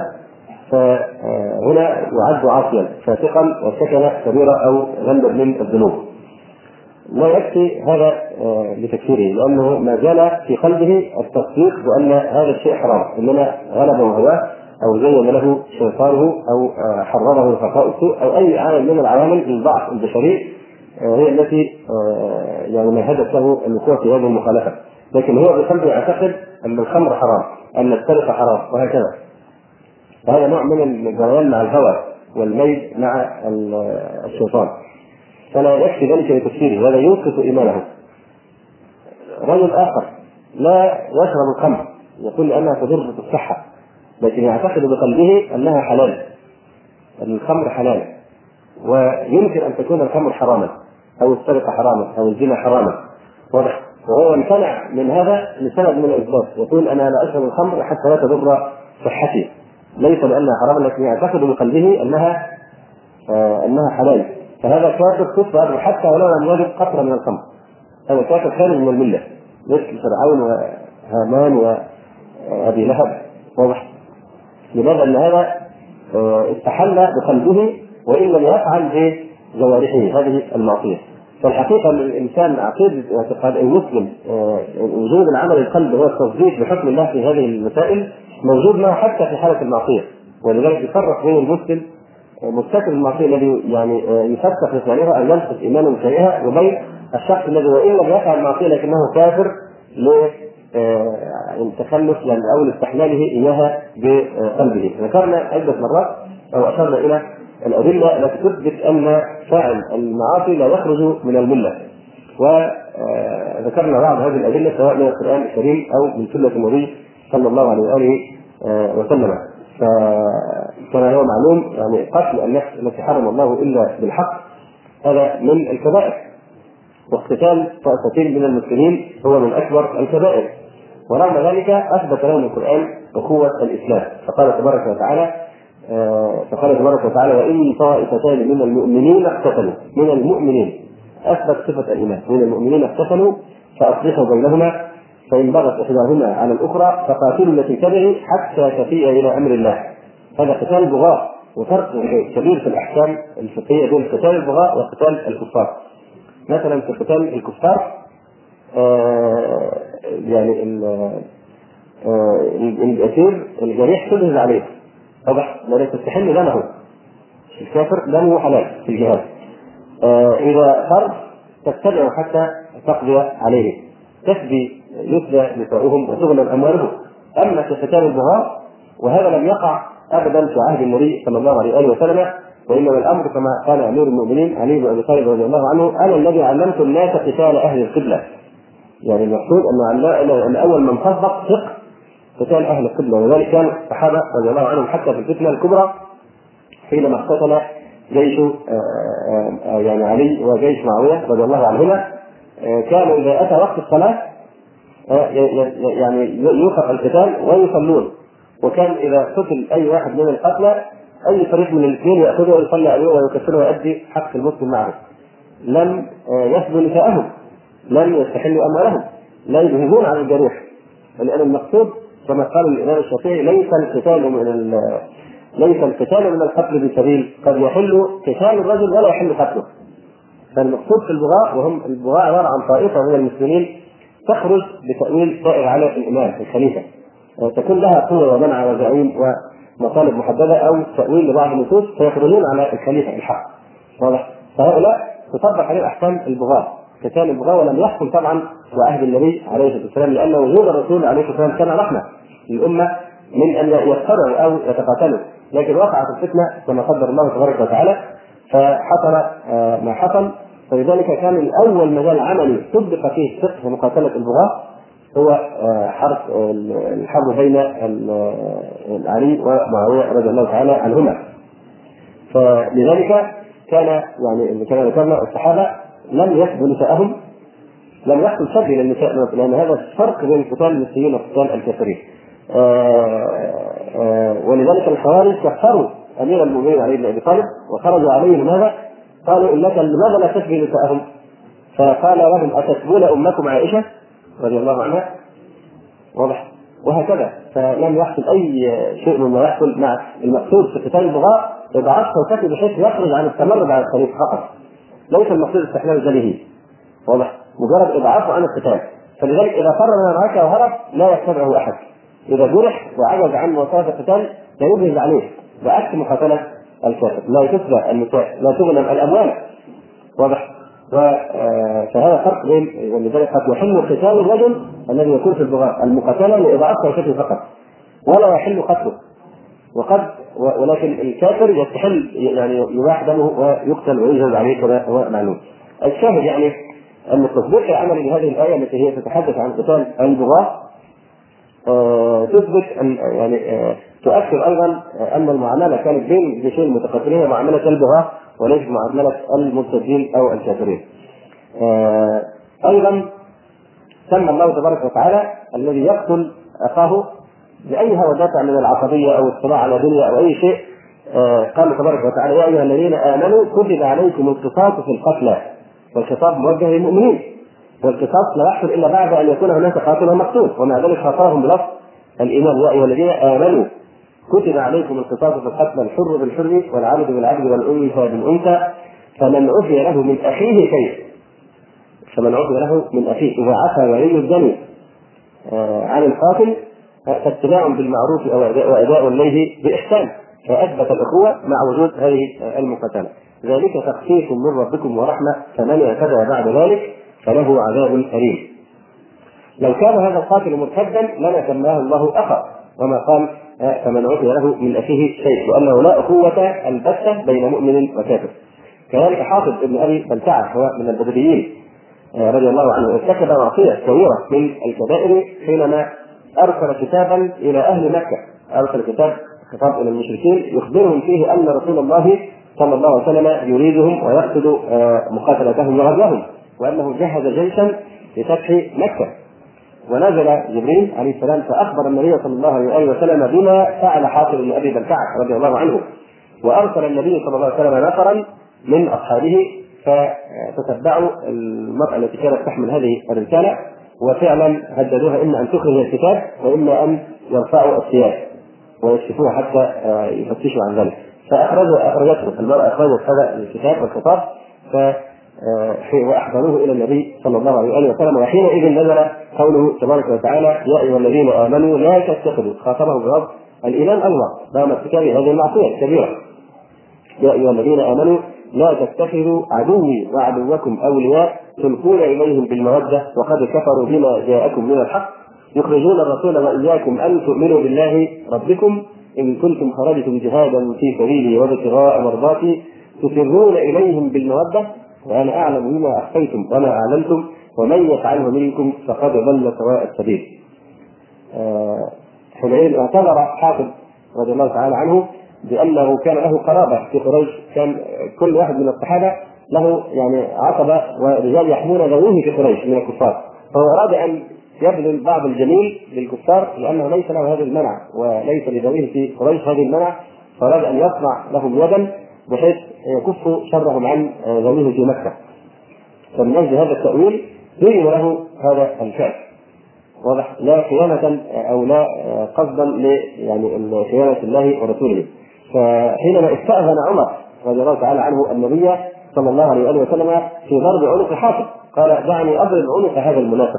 S1: فهنا يعد عاصيا فاسقا وارتكب كبيره او ذنبا من الذنوب. لا يكفي هذا لتكفيره لانه ما زال في قلبه التصديق بان هذا الشيء حرام، انما غلبه هواه أو زين له شيطانه أو حرره خطاء السوء أو أي عامل من العوامل الضعف البشري هي التي يعني مهدت له الوقوع في هذه المخالفة. لكن هو بقلبه يعتقد أن الخمر حرام، أن السرقة حرام، وهكذا. فهذا نوع من الجريان مع الهوى والميل مع الشيطان، فلا يكفي ذلك لتفسيره، هذا ينقص إيمانه. رجل آخر لا يشرب الخمر، يقول أنها تضر بالصحة، لكن يعتقد بقلبه أنها حلال، أن الخمر حلال، ويمكن أن تكون الخمر حراما أو السرقة حراما أو الزنا حراما، واضح؟ وهو امتنع من هذا لسبب من الإثبات، يقول أنا لا أشرب الخمر حتى لا تضر صحتي، ليس لأنها حراما، لكن يعتقد بقلبه أنها آه أنها حلال. فهذا كافر كفر حتى ولو لم يجد قطرة من الخمر، هذا كافر خارج من الملة، مثل فرعون وهامان وأبي لهب، واضح؟ لماذا؟ أن هذا آه استحل بقلبه وإن لم يفعل بجوارحه هذه المعصية. فالحقيقة الإنسان عقيد اعتقاد المسلم آه وجود العمل القلب هو التصديق بحكم الله في هذه المسائل موجود معه حتى في حالة المعصية، ولذلك يفرق بين المسلم مرتكب المعصية الذي يعني يفسخ لسانها أو ينقص إيمانه بشيئها، وبين الشخص الذي وإن لم يفعل المعصية لكنه كافر للتخلف يعني أو لاستحلاله إياها بقلبه. ذكرنا عدة مرات أو أشرنا إلى الأدلة التي تثبت أن فاعل المعاصي لا يخرج من الملة، وذكرنا بعض هذه الأدلة سواء من القرآن الكريم أو من سنة النبي صلى الله عليه وآله وسلم. فكما هو معلوم يعني قتل النفس التي حرم الله إلا بالحق هذا من الكبائر، واقتتال طائفتين من المسلمين هو من أكبر الكبائر، ورغم ذلك أثبت لهم القرآن أخوة الإسلام. فقال تبارك وتعالى فقال تبارك وتعالى وإن طائفتان من المؤمنين اقتتلوا، من المؤمنين أثبت صفة الإيمان، من المؤمنين اقتتلوا فأصلحوا بينهما فإن بغت إحداهما على الأخرى فقاتلوا التي تبغي حتى تفيء إلى أمر الله. هذا قتال البغاة، وفرق كبير في الأحكام الفقهية بين قتال البغاة وقتال الكفار. مثلا في قتال الكفار آه يعني آه الأسير الجريح تجهز عليه، طبعا لا تستحل دمه، الكافر دمه حلال في الجهاد. آه إذا فرض تتبعه حتى تقضي عليه، تفدي يفدى نساؤهم وتغنم أموالهم. أما في قتال البغاة وهذا لم يقع أبدا في عهد النبي صلى الله عليه وسلم، وإنما الأمر كما قال أمير المؤمنين علي بن أبي طالب رضي الله عنه أنا الذي علمت الناس قتال أهل القبلة. يعني المقصود أن أول من طبق فقه قتال أهل القبلة، وذلك كان الصحابة رضي الله عنهم حتى في الفتنة الكبرى حينما اقتتل جيش يعني علي وجيش معاوية رضي الله عنهما، كانوا إذا أتى وقت الصلاة يعني يوقف القتال ويصلون، وكان إذا قتل أي واحد من القتلى أي فريق من الاثنين يأخذه ويصلي عليه ويكفره ويؤدي حق المسلم معه. لم يسبوا نساءهم، لم يستحلوا أموالهم، لا يجهزون على الجريح، لأن المقصود كما قال الإمام الشافعي ليس القتال من ليس القتال من القتل بسبيل، قد يحل قتال الرجل ولا يحل قتله. فالمقصود في البغاء وهم البغاء عبارة عن طائفة من المسلمين تخرج بتأويل سائر على الإمام الخليفة، تكون لها قوة ومنع وزعيم ومطالب محددة أو تأويل لبعض النصوص فيخرجون على الخليفة بالحق، واضح؟ فهؤلاء تطبق عليه أحكام البغاء قتال البغاء، ولم يحكم طبعا وعهد النبي عليه الصلاة والسلام، لأن وجود الرسول عليه الصلاة والسلام كان رحمة للأمة من أن يقترعوا أو يتقاتلوا، لكن وقعت الفتنة كما قدر الله تبارك وتعالى فحصل ما حصل. فلذلك كان الأول مجال عملي طبق فيه فقه مقاتلة البغاة هو حرب الحرب بين علي ومعاوية رضي الله تعالى عنهما. فلذلك كان يعني كما ذكرنا الصحابة لم يسبوا نساءهم، لم يحصل سب للنساء، لأن هذا الفرق بين قتال المسلمين وقتال الكافرين. ولذلك الخوارج كفروا أمير المؤمنين علي بن أبي طالب وخرجوا عليه لماذا؟ قالوا إنك لماذا لا تسبي نساءهم؟ فقال لهم أتسبون أمكم عائشة رضي الله عنها؟ واضح؟ وهكذا. فلم يحصل أي شيء مما يحصل مع المقصود في قتال البغاء إضعاف صوته بحيث يخرج عن التمرد على الخليفة فقط، ليس المقصود استحلال دمه، واضح؟ مجرد إضعافه عن القتال. فلذلك إذا فر من المعركة وهرب لا يتبعه أحد، إذا جرح وعجز عن مواصلة القتال لا يجهز عليه، بعكس مقاتلة الكافر. لا تتبع النساء، لا تغنم الأموال. واضح؟ فهذا فرق بين، ولذلك قد يحل قتال الرجل الذي يكون في البغاء المقاتلة لإضاعة شركته فقط، ولا يحل قتله، وقد ولكن الكافر يستحل يعني يباح دمه ويقتل ويجهز عليه كما هو معلوم. الشاهد يعني أن التصديق العملي لهذه الآية التي هي تتحدث عن قتال البغاة آه تثبت أن يعني آه تؤكد أيضا أن المعاملة كانت بين الجيشين المتقاتلين معاملة البغاة وليس معاملة المرتدين أو الكافرين. آه أيضا سمى الله تبارك وتعالى الذي يقتل أخاه بأي هوى دافع من العصبية أو الصراع على دنيا أو أي شيء. آه قال تبارك وتعالى: يا أيها الذين آمنوا كتب عليكم القصاص في القتلى. والخطاب موجه للمؤمنين، والقصاص لا يحصل إلا بعد أن يكون هناك قاتل ومقتول، ومع ذلك خاطبهم بلفظ الإيمان: يا أيها الذين آمنوا كتب عليكم القصاص في القتلى، الحر بالحر والعبد بالعبد والأنثى بالأنثى، فمن عفي له من أخيه شيء فمن عفي له من أخيه إذا عفا ولي الدم آه عن القاتل فاتباع بالمعروف وأداء إليه بإحسان، فأثبت الأخوة مع وجود هذه المقاتلة. ذلك تخفيف من ربكم ورحمة، فمن اعتدى بعد ذلك فله عذاب أليم. لو كان هذا القاتل مرتدا لما سماه الله أخا، وما قال فمن عفي له من أخيه شيء، لأنه لا أخوة البتة بين مؤمن وكافر. كذلك حاطب ابن أبي بلتعة هو من البدريين رضي الله عنه ارتكب معصية كبيرة من الكبائر حينما أرسل كتابا إلى أهل مكة، أرسل كتاب خطاب إلى المشركين يخبرهم فيه أن رسول الله صلى الله عليه وسلم يريدهم ويقصد مقاتلتهم وغزوهم، وأنه جهز جيشا لفتح مكة. ونزل جبريل عليه السلام فأخبر النبي صلى الله عليه وسلم بما فعل حاطب بن أبي بلتعة رضي الله عنه، وأرسل النبي صلى الله عليه وسلم نفرا من أصحابه فتتبعوا المرأة التي كانت تحمل هذه الرسالة، وفعلا هددوها إما أن تخرج الكتاب وإما أن يرفعوا الثياب ويكشفوها حتى يفتشوا عن ذلك. فأخرجوا أخرجته المرأة أخرجت هذا الكتاب والخطاب وأحضروه إلى النبي صلى الله عليه وسلم. وحينئذ نزل قوله تبارك وتعالى: يا أيها الذين آمنوا لا تتخذوا، خاطبه بلفظ الإيمان أيضا رغم ارتكاب هذه المعصية الكبيرة: يا أيها الذين آمنوا لا تتخذوا عدوي وعدوكم أولياء تلقون إليهم بالمودة وقد كفروا بما جاءكم من الحق يخرجون الرسول وإياكم أن تؤمنوا بالله ربكم إن كنتم خرجتم جهادا في سبيلي وابتغاء مرضاتي تسرون إليهم بالمودة وأنا أعلم بما أخفيتم وما أعلنتم ومن يفعله منكم فقد ضل سواء السبيل. حينئذ اعتذر حاطب رضي الله تعالى عنه بأنه كان له قرابة في قريش، كان كل واحد من الصحابة له يعني عصبة ورجال يحمون ذويه في قريش من الكفار، فهو أراد أن يبذل بعض الجميل للكفار لأنه ليس له هذا المنع وليس لذويه في قريش هذه المنع، فأراد أن يصنع لهم يدا بحيث يكفوا شرهم عن ذويه في مكة. فمن أجل هذا التأويل دين له هذا الفعل، واضح، لا خيانة أو لا قصدا ل يعني خيانة الله ورسوله. فحينما استأذن عمر رضي الله تعالى عنه النبي صلى الله عليه وسلم في ضرب عنق حاطب قال: دعني أضرب عنق هذا المنافق.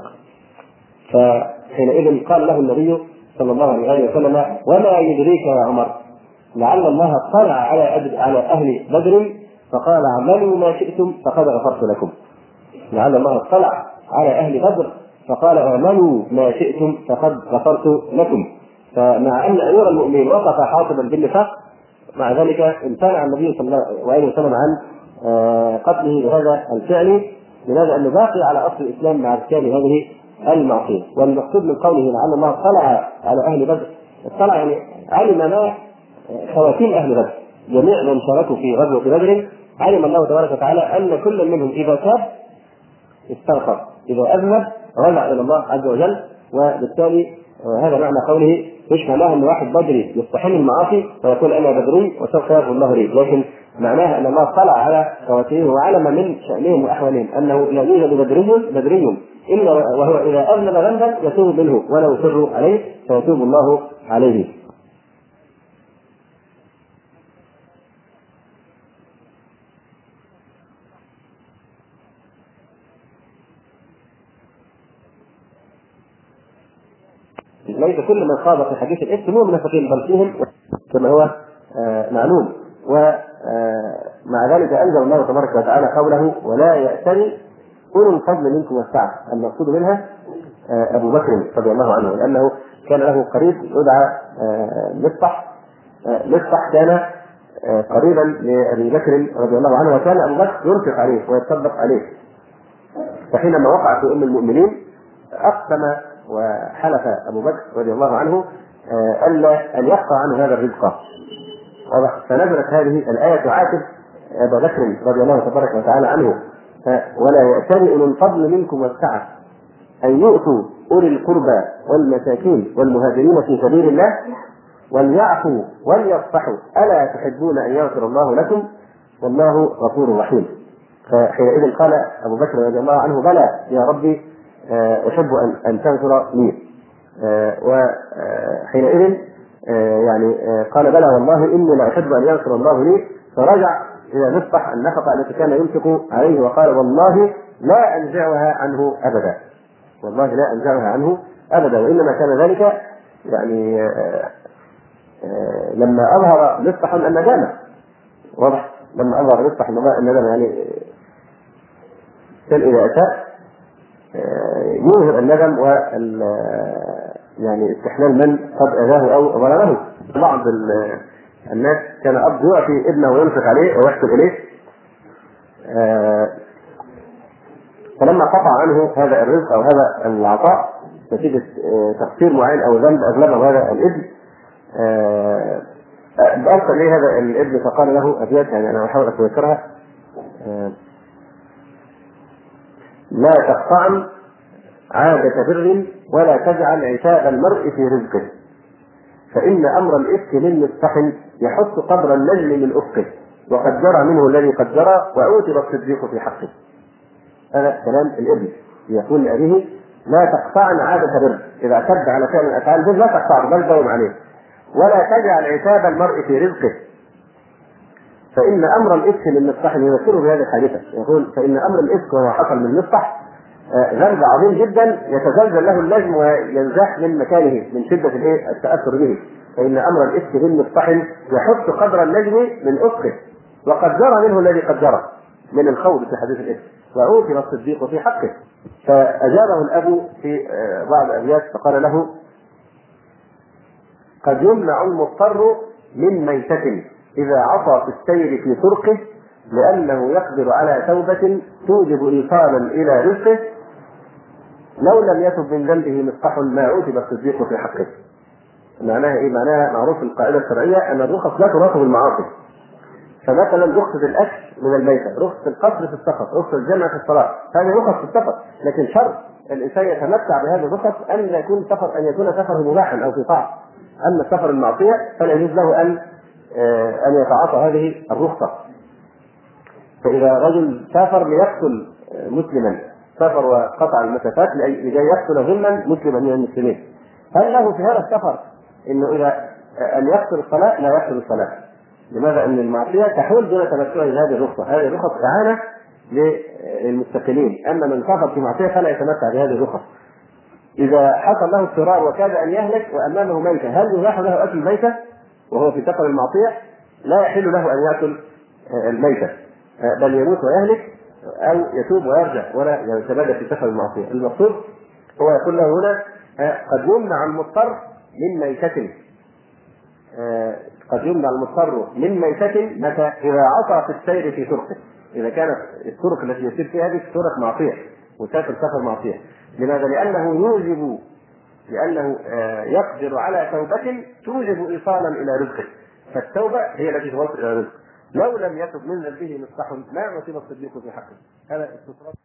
S1: فحينئذ قال له النبي صلى الله عليه وسلم: وما يدريك يا عمر لعل الله اطلع على على أهل بدر فقال اعملوا ما شئتم فقد غفرت لكم. لعل الله اطلع على أهل بدر فقال اعملوا ما شئتم فقد غفرت لكم. فمع أن أمير المؤمنين وقف حاطبا بالنفاق، مع ذلك امتنع النبي صلى الله عليه وسلم عن قتله بهذا الفعل، لماذا؟ أنه باقي على أصل الإسلام مع ارتكاب هذه المعصية. والمقصود من قوله لعل الله اطلع على أهل بدر، اطلع يعني علم ما خواتيم أهل بدر، جميع من شاركوا في غزوة بدر علم الله تبارك وتعالى أن كل منهم إذا تاب استغفر، إذا أذنب رجع إلى الله عز وجل. وبالتالي هذا معنى قوله مش معناه أن واحد بدري يستحل المعاصي فيقول أنا بدري وسوف يغفر الله لي، لكن معناها أن الله اطلع على خواتيمهم وعلم من شأنهم وأحوالهم أنه لا يوجد بدري بدري إلا وهو إذا أذنب ذنبا يتوب منه ولا يصر عليه فيتوب الله عليه. ليس كل من خاض في حديث الإثم هو منافقين، بل فيهم كما هو معلوم. ومع ذلك أنزل الله تبارك وتعالى قوله ولا يأتل أولو الفضل منكم والسعة. المقصود منها أبو بكر رضي الله عنه، لأنه كان له قريب يدعى مصطح. مصطح كان قريبا لأبي بكر رضي الله عنه، وكان أبو بكر ينفق عليه ويتصدق عليه. فحينما وقع في أم المؤمنين أقسم وحلف أبو بكر رضي الله عنه ألا أن يقطع عنه هذا الرزق. فنزلت هذه الآية تعاتب أبا بكر رضي الله تبارك وتعالى عنه ولا يأتل أولو الفضل منكم والسعة أن يؤتوا أولي القربى والمساكين والمهاجرين في سبيل الله وليعفوا وليصفحوا ألا تحبون أن يغفر الله لكم والله غفور رحيم. فحينئذ قال أبو بكر رضي الله عنه بلى يا ربي أحب أن تغفر لي. وحينئذ يعني قال بلى والله إني لا أحب أن يغفر الله لي. فرجع إلى مصطح النفقة التي كان ينفق عليه وقال والله لا أنزعها عنه أبدا، والله لا أنزعها عنه أبدا. وإنما كان ذلك يعني لما أظهر مصطح الندامة، واضح، لما أظهر مصطح الندامة يعني كان إذا أتى يظهر الندم وال يعني استحلال من قد أذاه أو ظلمه. بعض الناس كان أب يعطي ابنه وينفق عليه ويحسن إليه، فلما قطع عنه هذا الرزق أو هذا العطاء نتيجة تقصير معين أو ذنب أغلبه هذا الابن، أرسل إليه هذا الابن فقال له أبيات، يعني أنا أحاول أتذكرها: لا تقطعن عادة بر ولا تجعل عتاب المرء في رزقه، فإن أمر الإفك للمستحن يحط قدر النجم من أفقه، وقد جرى منه الذي قد جرى وأوتر الصديق في حقه. هذا كلام الابن يقول لأبيه: لا تقطعن عادة بر، إذا اعتد على فعل من أفعال بر لا تقطعه بل داوم عليه، ولا تجعل عتاب المرء في رزقه، فإن أمر الإفك للمستحن. يذكره بهذه الحادثة، يقول: فإن أمر الإفك وهو حصل من مصطح ذنب عظيم جدا يتزلزل له النجم وينزاح من مكانه من شدة التأثر به، فإن أمر الإفك للمستحن يحط قدر النجم من أفقه، وقد جرى منه الذي قد جرى من الخوض في حديث الإفك، وأوتر الصديق في حقه. فأجابه الأب في بعض الأبيات فقال له: قد يمنع المضطر من ميتة إذا عصى في السير في طرقه، لأنه يقدر على توبة توجب إيصالا إلى رزقه، لو لم يتب من ذنبه مصطح ما عوتب الصديق في حقه. معناها إيه؟ معناها معروف القاعدة الشرعية أن الرخص لا تراقب المعاصي. فمثلا رخصة الأكل من الميتة، رخصة القصر في السفر، رخصة الجمع في الصلاة، هذه رخص في السفر، لكن شرط الإنسان يتمتع بهذه الرخص أن يكون سفر أن يكون سفره مباحا أو في طاعة. أما السفر المعصية فلا يجوز له أن أن يتعاطى هذه الرخصة. فإذا رجل سافر ليقتل مسلما، سافر وقطع المسافات لكي يقتل ظلما مسلما من المسلمين، هل له في هذا السفر إنه إذا أن يقتل الصلاة؟ لا يقتل الصلاة. لماذا؟ أن المعصية تحول دون تمتعه بهذه الرخصة. هذه الرخص إعانة للمستقلين، أما من سافر في معصية فلا يتمتع بهذه الرخص. إذا حصل له اضطرار وكاد أن يهلك وأمامه ميتة، هل يباح له أكل الميتة وهو في سفر المعصية؟ لا يحل له أن يأكل الميتة، بل يموت ويهلك أو يتوب ويرجع ولا يتبادى في سفر المعصية. المقصود هو يقول له هنا: قد يمنع المضطر من ميتة، قد يمنع المضطر من ميتة متى؟ إذا عصى في السير في طرقه، إذا كانت الطرق التي يسير فيها هذه طرق معصية وسافر سفر معصية. لماذا؟ لأنه يوجب لأنه يقدر على توبة توجب إيصالا إلى رزقه، فالتوبة هي التي توصل إلى رزقه. لو لم يتب من ذنبه مصطح ما عوتب الصديق في حقه. هذا